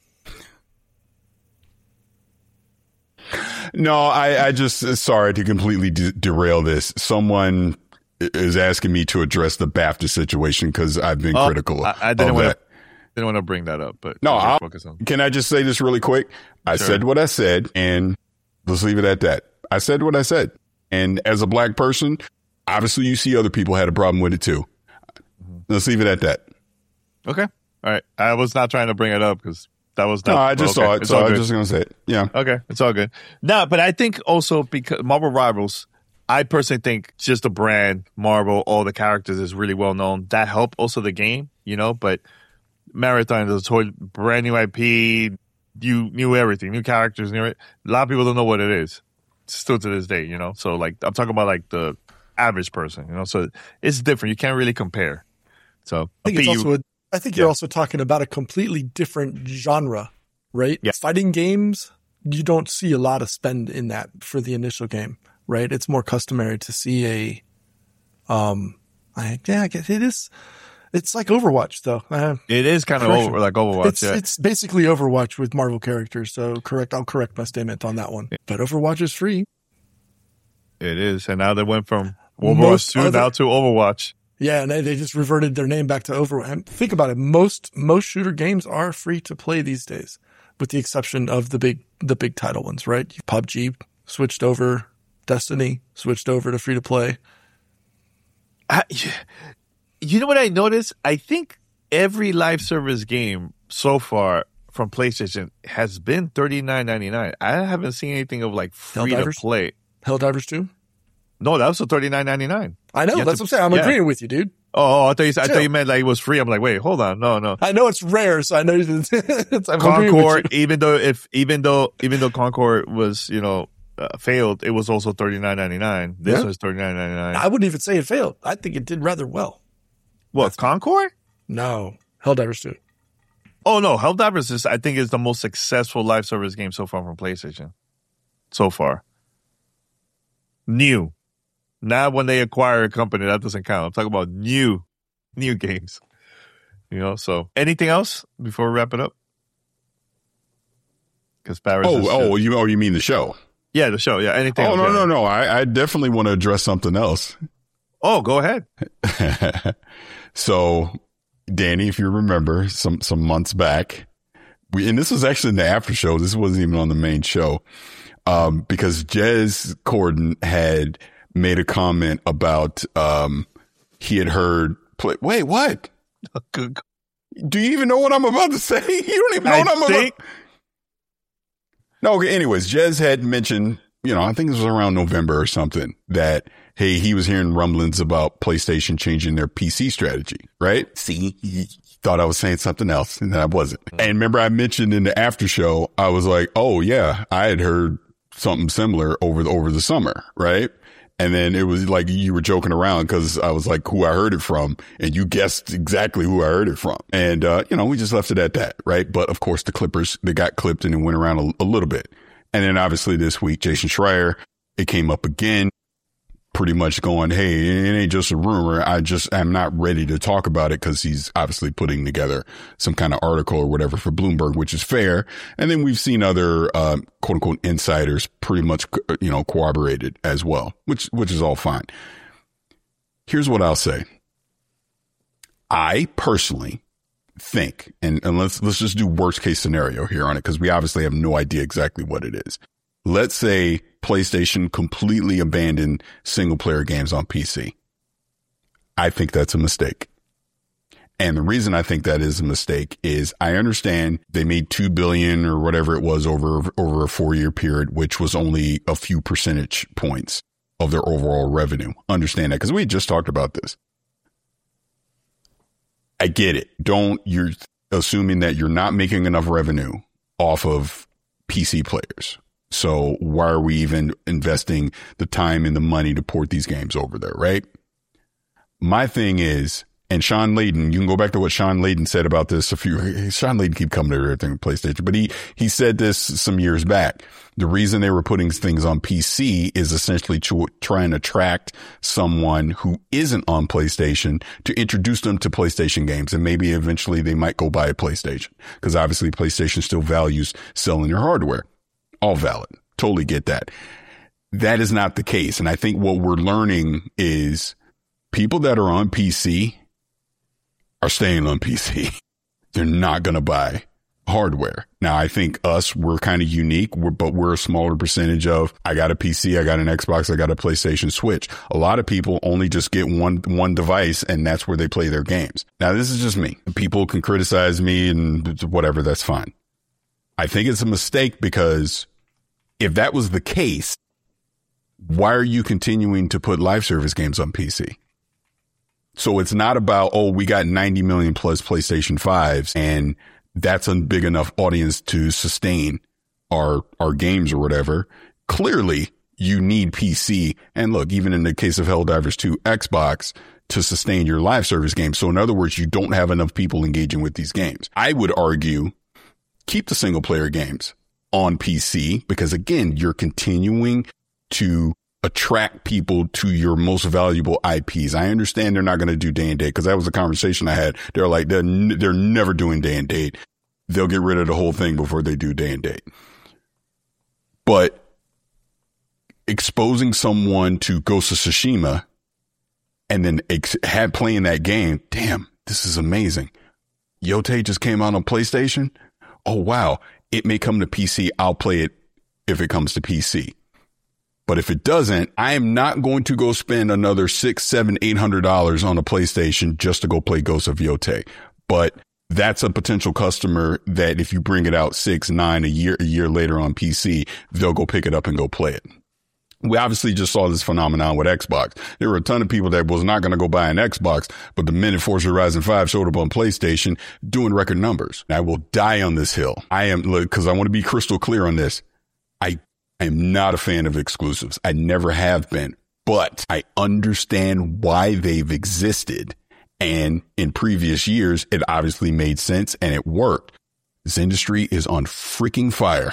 D: No, I just, sorry to completely derail this. Someone is asking me to address the BAFTA situation because I've been critical
C: I didn't want to. Didn't want to bring that up, but
D: no. Can I just say this really quick? I said what I said, and let's leave it at that. I said what I said, and as a black person, obviously you see other people had a problem with it too. Let's leave it at that.
C: Okay, all right. I was not trying to bring it up because that was not.
D: No, I just saw it, so I was just going to say it. Yeah.
C: Okay, it's all good. No, but I think also because Marvel Rivals, I personally think just the brand Marvel, all the characters is really well known. That helped also the game, but. Marathon is a whole brand new IP. You knew everything, new characters, a lot of people don't know what it is. Still to this day, So like I'm talking about like the average person, So it's different. You can't really compare. So
E: I think you're also talking about a completely different genre, right?
C: Yeah.
E: Fighting games, you don't see a lot of spend in that for the initial game, right? It's more customary to see I guess it is. It's like Overwatch, though.
C: It is kind of like Overwatch.
E: It's basically Overwatch with Marvel characters. So I'll correct my statement on that one. Yeah. But Overwatch is free.
C: It is, and now they went from Overwatch 2 now to Overwatch.
E: Yeah, and they just reverted their name back to Overwatch. And think about it. Most shooter games are free to play these days, with the exception of the big title ones, right? PUBG switched over, Destiny switched over to free to play.
C: You know what I noticed? I think every live service game so far from PlayStation has been $39.99. I haven't seen anything of like free to play.
E: Helldivers 2?
C: No, that was $39.99.
E: I know. That's what I'm saying. I'm agreeing with you, dude.
C: Oh, I thought you meant like it was free. I'm like, wait, hold on. No.
E: I know it's rare, so I know it's
C: Concord, even though Concord was, failed, it was also $39.99. This was $39.99.
E: I wouldn't even say it failed. I think it did rather well.
C: What, Concord?
E: No, Helldivers 2.
C: Oh, no, Helldivers I think is the most successful live service game so far from PlayStation. So far. New. Now when they acquire a company, that doesn't count. I'm talking about new games. So anything else before we wrap it up? Because Paris
D: you mean the show?
C: Yeah, the show. Yeah, anything else?
D: No. I definitely want to address something else.
C: Oh, go ahead.
D: So, Danny, if you remember, some months back, and this was actually in the after show. This wasn't even on the main show, because Jez Corden had made a comment about he had heard. Wait, what? Do you even know what I'm about to say? You don't even know what I'm about. No. Okay. Anyways, Jez had mentioned, I think this was around November or something, that, hey, he was hearing rumblings about PlayStation changing their PC strategy, right? See, he thought I was saying something else, and I wasn't. And remember I mentioned in the after show, I was like, oh yeah, I had heard something similar over the summer, right? And then it was like you were joking around because I was like who I heard it from, and you guessed exactly who I heard it from. And, we just left it at that, right? But of course the Clippers, they got clipped and it went around a little bit. And then obviously this week, Jason Schreier, it came up again, pretty much going, hey, it ain't just a rumor. I'm not ready to talk about it because he's obviously putting together some kind of article or whatever for Bloomberg, which is fair. And then we've seen other, quote unquote, insiders pretty much, corroborated as well, which is all fine. Here's what I'll say. I personally think, and let's just do worst case scenario here on it, because we obviously have no idea exactly what it is. Let's say PlayStation completely abandoned single player games on PC. I think that's a mistake. And the reason I think that is a mistake is I understand they made $2 billion or whatever it was over a 4-year period, which was only a few percentage points of their overall revenue. Understand that, because we just talked about this. I get it. You're assuming that you're not making enough revenue off of PC players. So why are we even investing the time and the money to port these games over there, right? My thing is, and Sean Layden, you can go back to what Sean Layden said about this Sean Layden keep coming to everything with PlayStation, but he said this some years back. The reason they were putting things on PC is essentially trying to attract someone who isn't on PlayStation to introduce them to PlayStation games. And maybe eventually they might go buy a PlayStation, because obviously PlayStation still values selling their hardware. All valid. Totally get that. That is not the case. And I think what we're learning is people that are on PC are staying on PC. They're not going to buy hardware. Now, I think we're kind of unique, but we're a smaller percentage of, I got a PC, I got an Xbox, I got a PlayStation Switch. A lot of people only just get one device, and that's where they play their games. Now, this is just me. People can criticize me and whatever, that's fine. I think it's a mistake, because if that was the case, why are you continuing to put live service games on PC? So it's not about, we got 90 million plus PlayStation 5s, and that's a big enough audience to sustain our games or whatever. Clearly, you need PC. And look, even in the case of Helldivers 2, Xbox to sustain your live service games. So in other words, you don't have enough people engaging with these games. I would argue, keep the single player games on PC, because again, you're continuing to attract people to your most valuable IPs. I understand they're not going to do day and date, because that was a conversation I had. They're like, they're never doing day and date. They'll get rid of the whole thing before they do day and date. But exposing someone to Ghost of Tsushima and then playing that game, damn, this is amazing. Yote just came out on PlayStation. Oh, wow. It may come to PC. I'll play it if it comes to PC. But if it doesn't, I am not going to go spend another $600, $700, $800 on a PlayStation just to go play Ghost of Yote. But that's a potential customer that if you bring it out 6, 9, a year later on PC, they'll go pick it up and go play it. We obviously just saw this phenomenon with Xbox. There were a ton of people that was not going to go buy an Xbox, but the minute Forza Horizon 5 showed up on PlayStation, doing record numbers. I will die on this hill. Because I want to be crystal clear on this. I am not a fan of exclusives. I never have been, but I understand why they've existed. And in previous years, it obviously made sense and it worked. This industry is on freaking fire.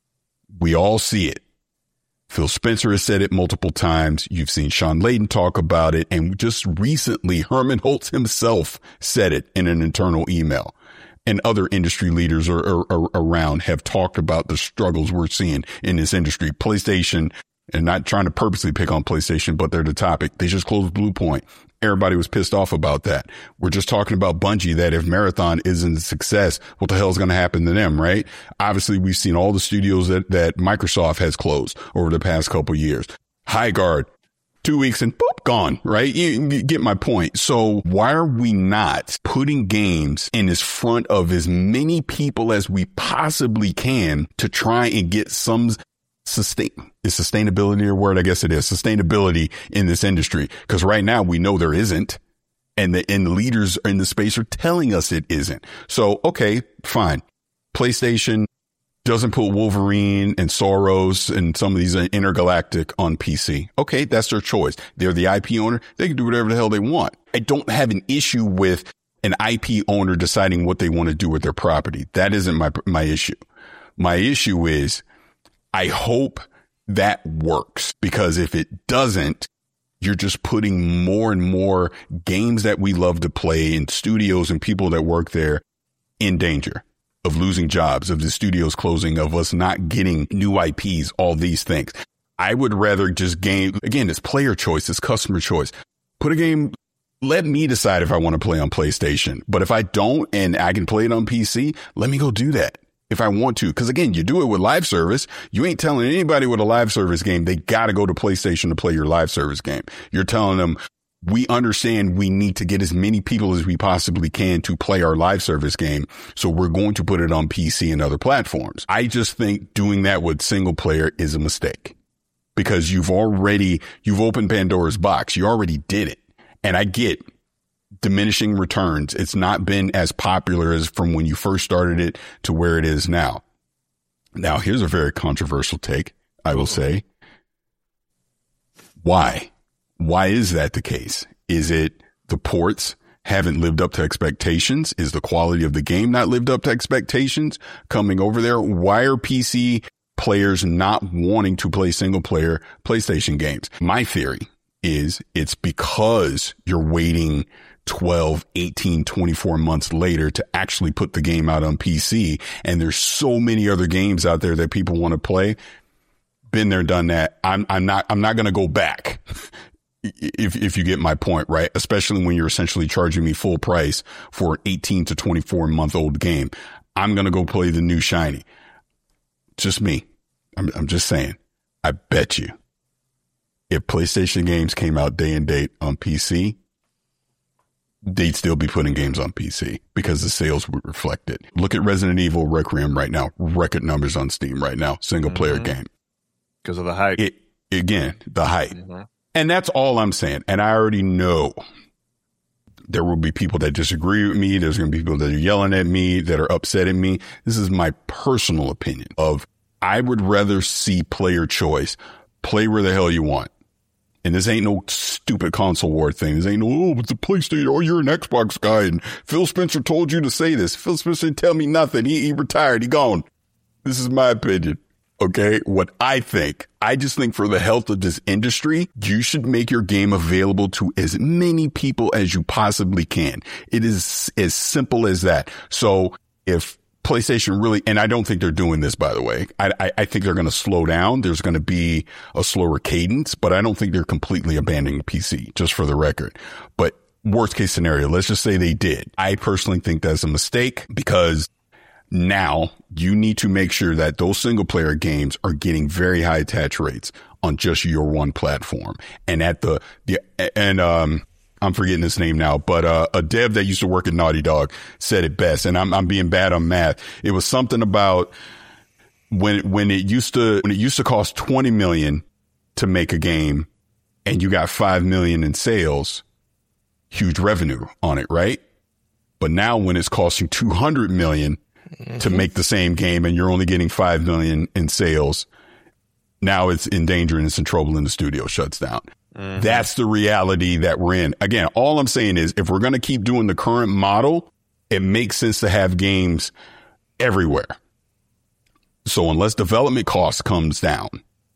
D: We all see it. Phil Spencer has said it multiple times. You've seen Sean Layden talk about it. And just recently, Herman Holtz himself said it in an internal email. And other industry leaders around have talked about the struggles we're seeing in this industry. PlayStation, and not trying to purposely pick on PlayStation, but they're the topic. They just closed Blue Point. Everybody was pissed off about that. We're just talking about Bungie, that if Marathon isn't a success, what the hell is going to happen to them, right? Obviously, we've seen all the studios that Microsoft has closed over the past couple of years. Highguard, 2 weeks and boop, gone, right? You get my point. So why are we not putting games in front of as many people as we possibly can to try and get some sustainability a word? I guess it is sustainability in this industry. Because right now we know there isn't. And the leaders in the space are telling us it isn't. So, okay, fine. PlayStation doesn't put Wolverine and Soros and some of these Intergalactic on PC. Okay, that's their choice. They're the IP owner. They can do whatever the hell they want. I don't have an issue with an IP owner deciding what they want to do with their property. That isn't my issue. My issue is I hope that works, because if it doesn't, you're just putting more and more games that we love to play and studios and people that work there in danger of losing jobs, of the studios closing, of us not getting new IPs, all these things. I would rather just again, it's player choice, it's customer choice. Put a game let me decide if I want to play on PlayStation. But if I don't and I can play it on PC, let me go do that if I want to. Because again, you do it with live service. You ain't telling anybody with a live service game they got to go to PlayStation to play your live service game. You're telling them, we understand we need to get as many people as we possibly can to play our live service game. So we're going to put it on PC and other platforms. I just think doing that with single player is a mistake because you've opened Pandora's box. You already did it. And I get diminishing returns. It's not been as popular as from when you first started it to where it is now. Now, here's a very controversial take, I will say. Why? Why is that the case? Is it the ports haven't lived up to expectations? Is the quality of the game not lived up to expectations coming over there? Why are PC players not wanting to play single player PlayStation games? My theory is it's because you're waiting 12, 18, 24 months later to actually put the game out on PC. And there's so many other games out there that people want to play. Been there, done that. I'm not going to go back. If you get my point, right? Especially when you're essentially charging me full price for an 18 to 24 month old game. I'm going to go play the new shiny. Just me. I'm just saying. I bet you if PlayStation games came out day and date on PC, they'd still be putting games on PC because the sales would reflect it. Look at Resident Evil Requiem right now. Record numbers on Steam right now. Single player game.
C: Because of the hype.
D: The hype. Mm-hmm. And that's all I'm saying. And I already know there will be people that disagree with me. There's going to be people that are yelling at me, that are upset at me. This is my personal opinion of I would rather see player choice. Play where the hell you want. And this ain't no stupid console war thing. This ain't no, it's a PlayStation. Oh, you're an Xbox guy. And Phil Spencer told you to say this. Phil Spencer didn't tell me nothing. He retired. He gone. This is my opinion. Okay, what I think, I just think for the health of this industry, you should make your game available to as many people as you possibly can. It is as simple as that. So if PlayStation really, and I don't think they're doing this, by the way, I think they're going to slow down. There's going to be a slower cadence, but I don't think they're completely abandoning PC, just for the record. But worst case scenario, let's just say they did. I personally think that's a mistake because now you need to make sure that those single player games are getting very high attach rates on just your one platform. And at I'm forgetting his name now, but a dev that used to work at Naughty Dog said it best. And I'm being bad on math. It was something about when it used to cost 20 million to make a game and you got 5 million in sales, huge revenue on it, right? But now when it's costing 200 million to make the same game and you're only getting 5 million in sales, now it's in danger and it's in trouble and the studio shuts down. Mm-hmm. That's the reality that we're in. Again, all I'm saying is if we're going to keep doing the current model, it makes sense to have games everywhere. So unless development cost comes down,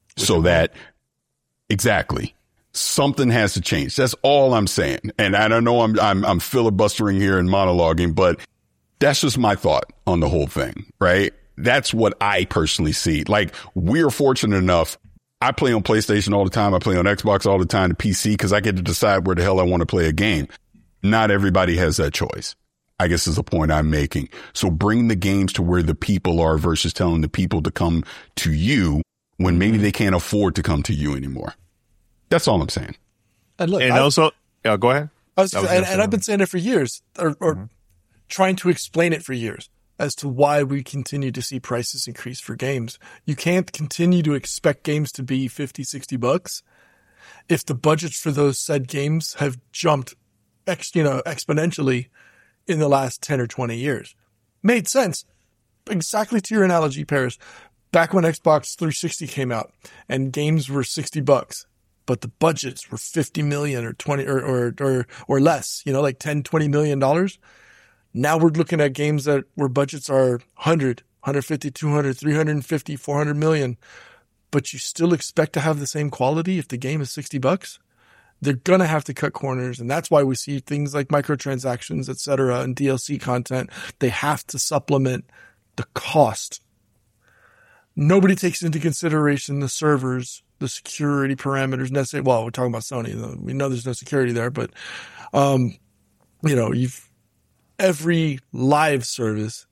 D: exactly, something has to change. That's all I'm saying. And I don't know, I'm filibustering here and monologuing, but that's just my thought on the whole thing, right? That's what I personally see. Like, we're fortunate enough. I play on PlayStation all the time. I play on Xbox all the time, the PC, because I get to decide where the hell I want to play a game. Not everybody has that choice, I guess is the point I'm making. So bring the games to where the people are versus telling the people to come to you when maybe they can't afford to come to you anymore. That's all I'm saying.
E: And look,
C: go ahead.
E: I've been saying it for years, or trying to explain it for years as to why we continue to see prices increase for games. You can't continue to expect games to be $50-$60 if the budgets for those said games have jumped exponentially in the last 10 or 20 years. Made sense. Exactly to your analogy, Paris. Back when Xbox 360 came out and games were $60, but the budgets were 50 million or 20 or less, like 10, $20 million. Now we're looking at games where budgets are 100, 150, 200, 350, 400 million, but you still expect to have the same quality if the game is $60. They're going to have to cut corners. And that's why we see things like microtransactions, et cetera, and DLC content. They have to supplement the cost. Nobody takes into consideration the servers, the security parameters necessary. Well, we're talking about Sony. We know there's no security there, but, every live service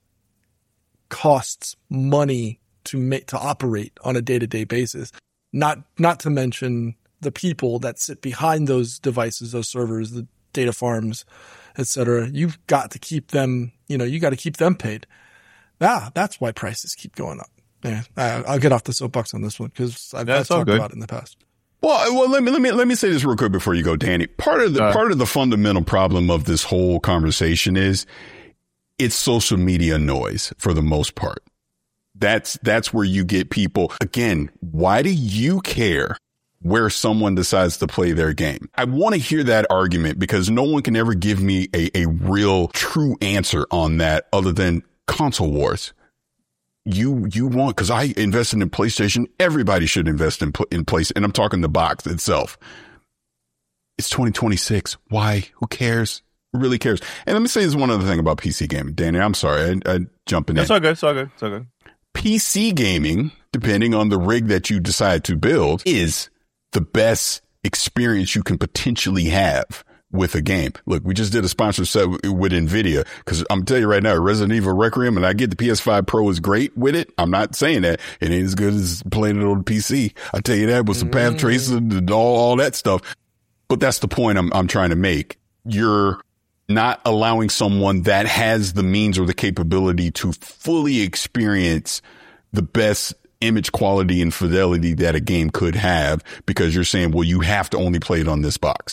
E: costs money to operate on a day-to-day basis. Not to mention the people that sit behind those devices, those servers, the data farms, etc. You've got to keep them, you got to keep them paid. That's why prices keep going up. Yeah, I'll get off the soapbox on this one because I've talked about it in the past.
D: Well, let me say this real quick before you go, Danny. Part of the fundamental problem of this whole conversation is it's social media noise for the most part. That's where you get people. Again, why do you care where someone decides to play their game? I want to hear that argument because no one can ever give me a real true answer on that other than console wars. You want, because I invested in PlayStation. Everybody should invest in PlayStation. And I'm talking the box itself. It's 2026. Why? Who cares? Who really cares? And let me say this one other thing about PC gaming. Danny, I'm sorry. I jumping in.
C: It's all good.
D: PC gaming, depending on the rig that you decide to build, is the best experience you can potentially have with a game. Look, we just did a sponsorship with NVIDIA because I'm telling you right now, Resident Evil Requiem, and I get the PS5 Pro is great with it. I'm not saying that it ain't as good as playing it on the PC. I tell you that with some path tracing and all that stuff. But that's the point I'm trying to make. You're not allowing someone that has the means or the capability to fully experience the best image quality and fidelity that a game could have because you're saying, well, you have to only play it on this box.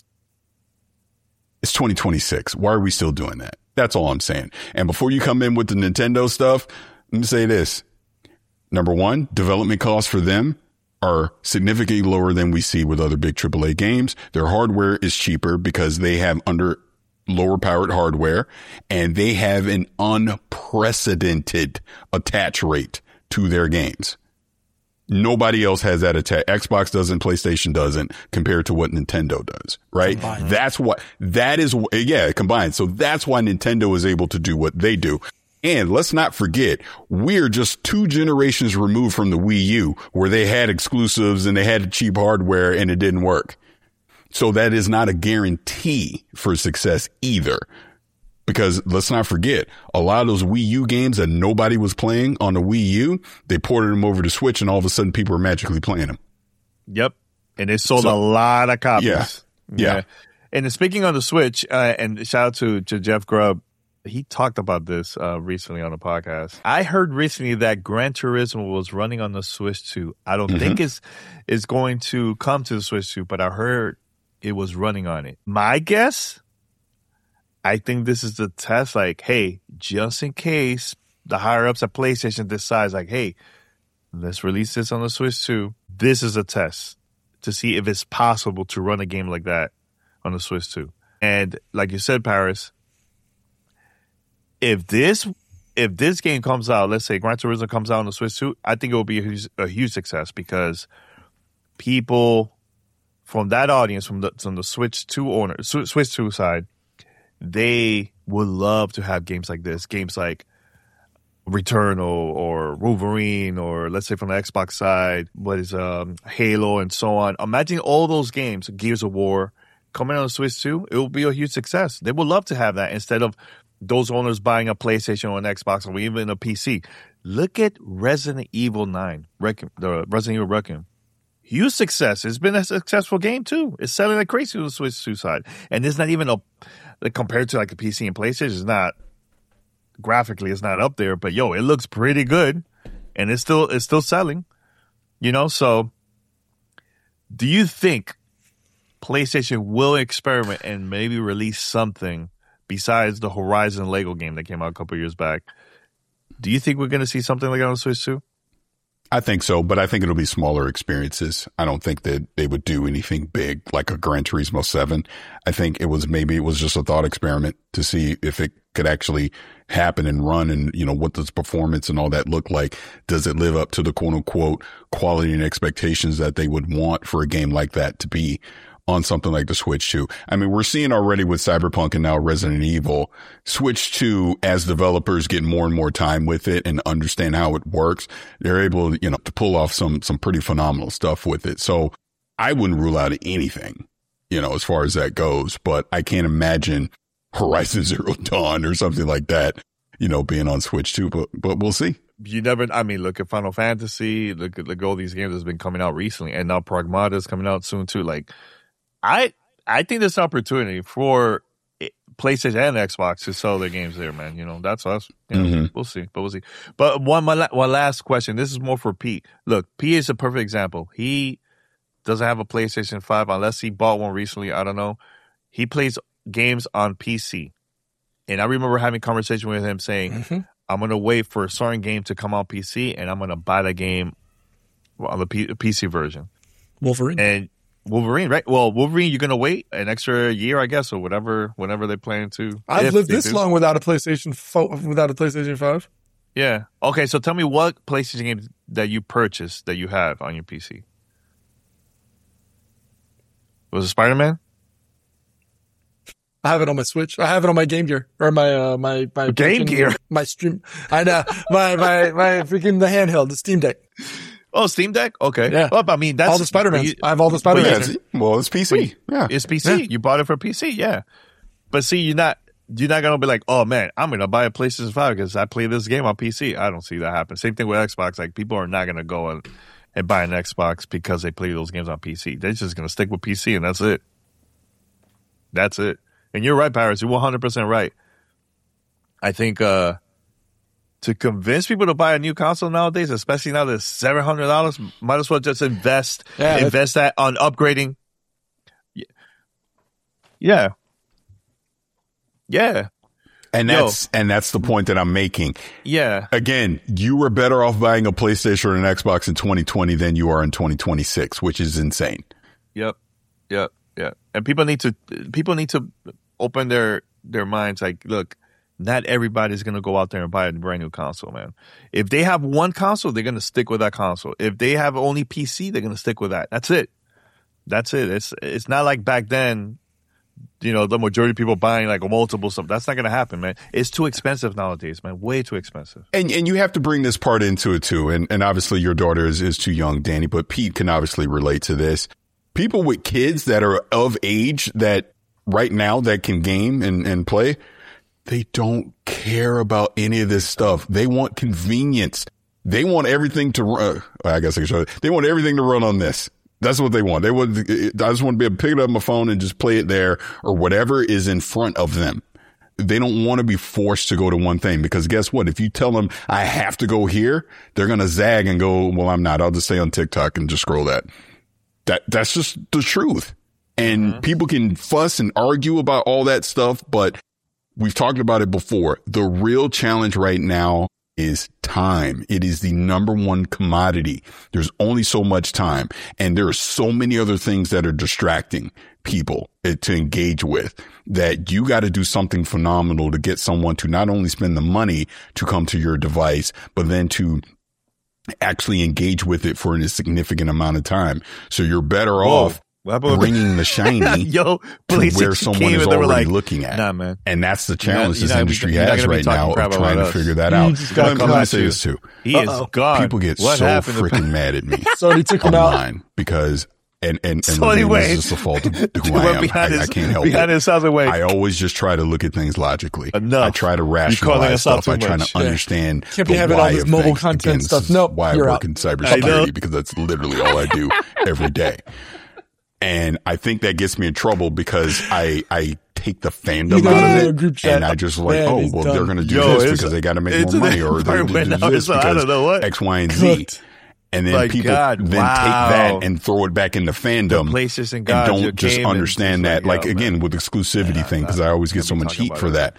D: It's 2026. Why are we still doing that? That's all I'm saying. And before you come in with the Nintendo stuff, let me say this. Number one, development costs for them are significantly lower than we see with other big AAA games. Their hardware is cheaper because they have lower powered hardware and they have an unprecedented attach rate to their games. Nobody else has that attach. Xbox doesn't, PlayStation doesn't compared to what Nintendo does, right? Combined. Combined. So that's why Nintendo is able to do what they do. And let's not forget, we're just 2 generations removed from the Wii U where they had exclusives and they had cheap hardware and it didn't work. So that is not a guarantee for success either. Because let's not forget, a lot of those Wii U games that nobody was playing on the Wii U, they ported them over to Switch and all of a sudden people are magically playing them.
C: Yep. And they sold a lot of copies.
D: Yeah.
C: And speaking on the Switch, and shout out to Jeff Grubb, he talked about this recently on the podcast. I heard recently that Gran Turismo was running on the Switch 2. I don't think it's going to come to the Switch 2, but I heard it was running on it. My guess, I think this is the test, like, hey, just in case the higher-ups at PlayStation decides, like, hey, let's release this on the Switch 2. This is a test to see if it's possible to run a game like that on the Switch 2. And like you said, Paris, if this game comes out, let's say Gran Turismo comes out on the Switch 2, I think it will be a huge success because people from that audience, from the Switch 2 owner, Switch 2 side, they would love to have games like this, games like Returnal or Wolverine, or let's say from the Xbox side, what is Halo and so on. Imagine all those games, Gears of War, coming on the Switch 2, it will be a huge success. They would love to have that instead of those owners buying a PlayStation or an Xbox or even a PC. Look at Resident Evil 9, the Resident Evil Requiem. Huge success. It's been a successful game too. It's selling like crazy on the Switch 2 side. And it's not even compared to like the PC and PlayStation, it's not graphically, it's not up there, but it looks pretty good and it's still selling, so do you think PlayStation will experiment and maybe release something besides the Horizon Lego game that came out a couple years back? Do you think we're going to see something like that on the Switch 2?
D: I think so, but I think it'll be smaller experiences. I don't think that they would do anything big like a Gran Turismo 7. I think it was just a thought experiment to see if it could actually happen and run and, what does performance and all that look like? Does it live up to the quote unquote quality and expectations that they would want for a game like that to be on something like the Switch 2. I mean, we're seeing already with Cyberpunk and now Resident Evil, Switch 2, as developers get more and more time with it and understand how it works, they're able, to pull off some pretty phenomenal stuff with it. So I wouldn't rule out anything, as far as that goes, but I can't imagine Horizon Zero Dawn or something like that, being on Switch 2, but we'll see.
C: Look at Final Fantasy, look at all these games that's been coming out recently, and now Pragmata is coming out soon too. Like, I think there's opportunity for PlayStation and Xbox to sell their games there, man. That's us. We'll see. But one last question. This is more for Pete. Look, Pete is a perfect example. He doesn't have a PlayStation 5 unless he bought one recently. I don't know. He plays games on PC. And I remember having a conversation with him saying, I'm going to wait for a certain game to come on PC, and I'm going to buy the game on the PC version.
E: Wolverine,
C: right? Well, Wolverine, you're going to wait an extra year, I guess, or whenever they plan to.
E: I've lived this long without a PlayStation 5.
C: Yeah. Okay, so tell me what PlayStation games that you purchased that you have on your PC. Was it Spider-Man?
E: I have it on my Switch. I have it on my Game Gear or my
C: Game Gear.
E: My stream. I know my freaking the handheld, the Steam Deck.
C: Oh, Steam Deck. Okay.
E: Yeah.
C: Well, I mean, that's
E: all the Spider-Man. I have all the Spider-Man.
D: Well, it's PC. Yeah,
C: it's PC. Yeah. You bought it for PC. Yeah. But see, you're not gonna be like, oh man, I'm gonna buy a PlayStation 5 because I play this game on PC. I don't see that happen. Same thing with Xbox. Like, people are not gonna go and buy an Xbox because they play those games on PC. They're just gonna stick with PC, and that's it. That's it. And you're right, Paris. You're 100% right. I think to convince people to buy a new console nowadays, especially now that it's $700, might as well just invest that on upgrading. Yeah.
D: And that's the point that I'm making.
C: Yeah.
D: Again, you were better off buying a PlayStation or an Xbox in 2020 than you are in 2026, which is insane.
C: Yep. And people need to open their minds. Like, look, not everybody's going to go out there and buy a brand new console, man. If they have one console, they're going to stick with that console. If they have only PC, they're going to stick with that. That's it. It's not like back then, the majority of people buying like a multiple stuff. That's not going to happen, man. It's too expensive nowadays, man. Way too expensive.
D: And you have to bring this part into it too. And obviously your daughter is too young, Danny, but Pete can obviously relate to this. People with kids that are of age that right now that can game and play, they don't care about any of this stuff. They want convenience. They want everything to run. I guess I can show you. They want everything to run on this. That's what they want. I just want to be able to pick it up on my phone and just play it there or whatever is in front of them. They don't want to be forced to go to one thing, because guess what? If you tell them I have to go here, they're going to zag and go, well, I'm not. I'll just stay on TikTok and just scroll that. That's just the truth. And people can fuss and argue about all that stuff, but we've talked about it before. The real challenge right now is time. It is the number one commodity. There's only so much time, and there are so many other things that are distracting people to engage with, that you got to do something phenomenal to get someone to not only spend the money to come to your device, but then to actually engage with it for a significant amount of time. So you're better off bringing the shiny to where someone is already looking at.
C: Nah, man.
D: And that's the challenge this industry has right now of trying to figure that out. Let me say this too.
C: He is gone.
D: People get so freaking mad at me.
E: So he took him
D: online because and
C: so anyway,
D: this is the fault of who I am. I can't help it. I always just try to look at things logically. I try to rationalize stuff. I try to understand
E: Can't be having all this mobile content stuff. No,
D: why I work in cybersecurity, because that's literally all I do every day. And I think that gets me in trouble because I take the fandom out of it, and I just like, they're going to do this because they got to make more money, or they're going to do this because X, Y, and Z. And then people take that and throw it back into fandom and don't just understand that. Like, again, with exclusivity thing, because I always get so much heat for that.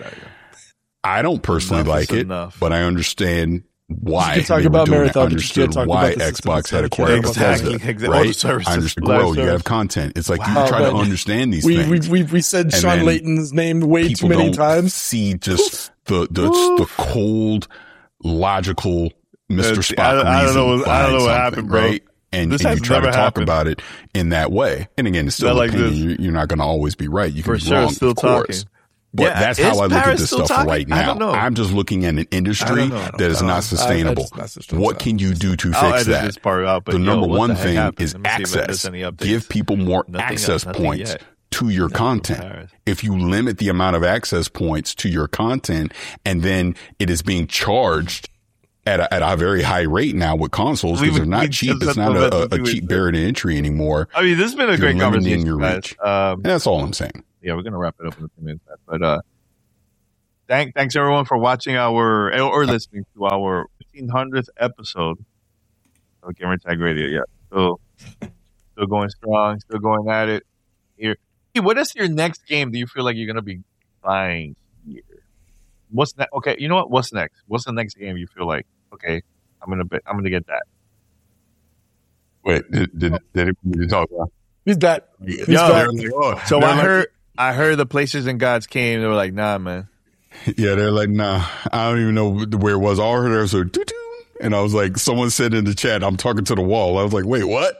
D: I don't personally like it, but I understand why.
E: You talk about Marathon.
D: I understood why Xbox had acquired Bethesda, right? I understand. Grow, you have content. It's like you try to understand these things.
E: We said Sean Layton's name way too many times.
D: See just the cold, logical Mr. Spock.
C: I don't know what happened, bro.
D: Right? and
C: This
D: you
C: has
D: try to
C: never
D: talk
C: happened.
D: about it in that way. And again, it's still
C: Not like
D: opinion.
C: this.
D: You're not going to always be right. You can
C: For
D: be
C: sure,
D: wrong,
C: still
D: of course.
C: talking.
D: But
C: Yeah,
D: that's
C: is
D: how I look at
C: Paris
D: this
C: still
D: stuff
C: talking?
D: right
C: I
D: now.
C: don't know.
D: I'm just looking at an industry
C: I don't know.
D: that is not sustainable.
E: it's not sustainable.
D: What can you do to
C: I'll
D: fix
C: edit
D: that?
C: this part out, but
D: The
C: yo,
D: number
C: what
D: one
C: the heck
D: thing
C: happened?
D: is
C: Let me see if there's
D: access.
C: any updates.
D: Give people more
C: Nothing
D: access
C: nothing
D: points
C: yet.
D: to your
C: Paris.
D: content. If you limit the amount of access points to your content and then it is being charged at a very high rate now with consoles because they're
C: We
D: not cheap.
C: just
D: It's
C: had
D: not
C: to
D: a cheap barrier to entry anymore.
C: I mean, this has been a
D: You're
C: great
D: limiting
C: conversation,
D: your
C: guys.
D: reach. And that's all I'm saying.
C: Yeah, we're gonna wrap it up in a few minutes. But thanks everyone for watching or listening to our 1500th episode of Gamer Tag Radio. Yeah, still going strong, still going at it. Here, hey, what is your next game? Do you feel like you're gonna be buying here? What's next? Okay, you know what? What's next? What's the next game you feel like? Okay, I'm gonna get that.
D: Wait, did it talk about?
E: He's back. He's
C: Yo,
E: back.
C: So I heard the PlayStation gods came. They were like, "Nah, man."
D: Yeah, they're like, nah, I don't even know where it was. All I heard there was a doo-doo. And I was like, someone said in the chat, I'm talking to the wall. I was like, wait, what?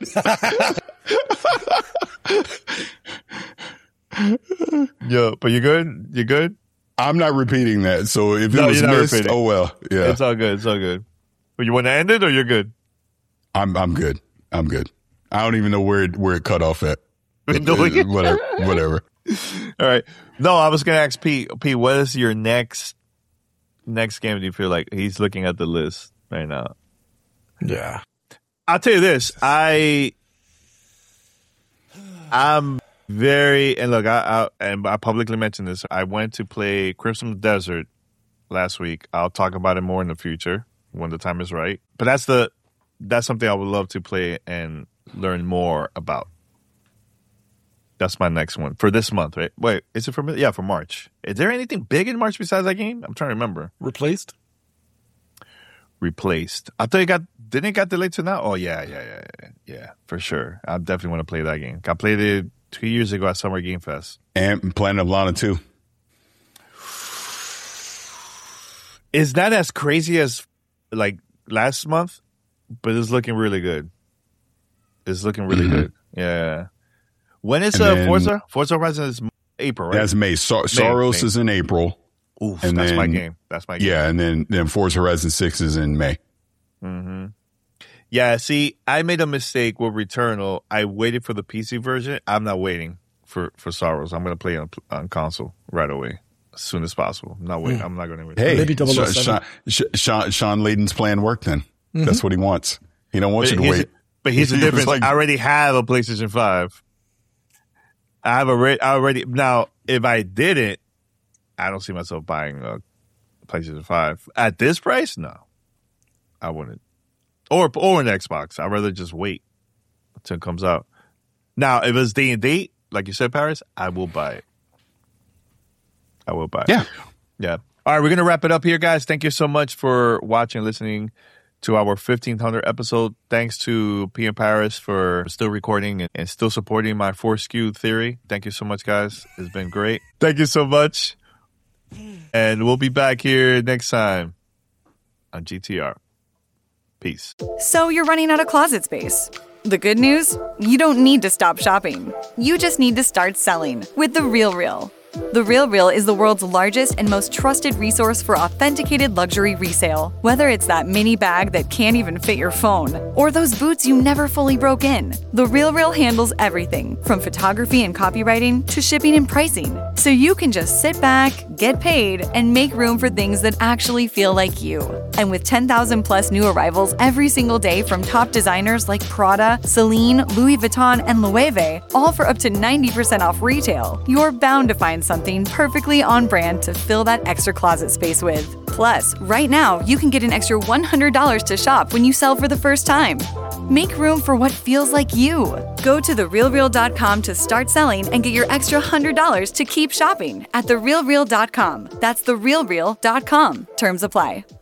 C: Yo, but you good? You good?
D: I'm not repeating that. So if it
C: No,
D: was
C: you're not
D: missed,
C: repeating.
D: oh well. Yeah,
C: It's all good. It's all good. But you want to end it or you're good?
D: I'm good. I'm good. I don't even know where it cut off at. Whatever.
C: All right. No, I was gonna ask Pete. Pete, what is your next game? Do you feel like he's looking at the list right now?
E: Yeah.
C: I'll tell you this. I'm very, and look, I publicly mentioned this. I went to play Crimson Desert last week. I'll talk about it more in the future when the time is right. But that's something I would love to play and learn more about. That's my next one for this month, right? Wait, is it for me? Yeah, for March. Is there anything big in March besides that game? I'm trying to remember.
E: Replaced?
C: Replaced. I thought didn't it got delayed to now? Oh, yeah, for sure. I definitely want to play that game. I played it 2 years ago at Summer Game Fest.
D: And Planet of Lana 2.
C: Is that as crazy as like last month? But it's looking really good. It's looking really good. Yeah. When is Forza? Forza Horizon is April, right?
D: That's May. Soros
C: May.
D: is in April.
C: Oof,
D: and
C: that's
D: then,
C: my game. That's my game.
D: Yeah, and then Forza Horizon 6 is in May.
C: Mm-hmm. Yeah, see, I made a mistake with Returnal. I waited for the PC version. I'm not waiting for Soros. I'm going to play on console right away, as soon as possible. I'm not waiting. I'm not going to wait.
D: Hey,
E: Maybe 007.
D: Sean Layden's plan worked then. That's what he wants. He don't want you to wait.
C: But here's the
D: He was
C: difference.
D: like-
C: I already have a PlayStation 5. I already now, if I didn't, I don't see myself buying a PlayStation 5. At this price, no. I wouldn't. Or an Xbox. I'd rather just wait until it comes out. Now, if it's D&D, like you said, Paris, I will buy it. I will buy it.
D: Yeah.
C: Yeah. All right, we're going to wrap it up here, guys. Thank you so much for watching and listening to our 1500 episode. Thanks to P and Paris for still recording and still supporting my foreskew theory. Thank you so much, guys. It's been great. Thank you so much. And we'll be back here next time on GTR. Peace.
F: So you're running out of closet space. The good news? You don't need to stop shopping. You just need to start selling with The RealReal. The RealReal is the world's largest and most trusted resource for authenticated luxury resale. Whether it's that mini bag that can't even fit your phone, or those boots you never fully broke in, The RealReal handles everything from photography and copywriting to shipping and pricing. So you can just sit back, get paid, and make room for things that actually feel like you. And with 10,000 plus new arrivals every single day from top designers like Prada, Celine, Louis Vuitton, and Loewe, all for up to 90% off retail, you're bound to find something perfectly on brand to fill that extra closet space with. Plus, right now, you can get an extra $100 to shop when you sell for the first time. Make room for what feels like you. Go to therealreal.com to start selling and get your extra $100 to keep shopping at therealreal.com. That's therealreal.com. Terms apply.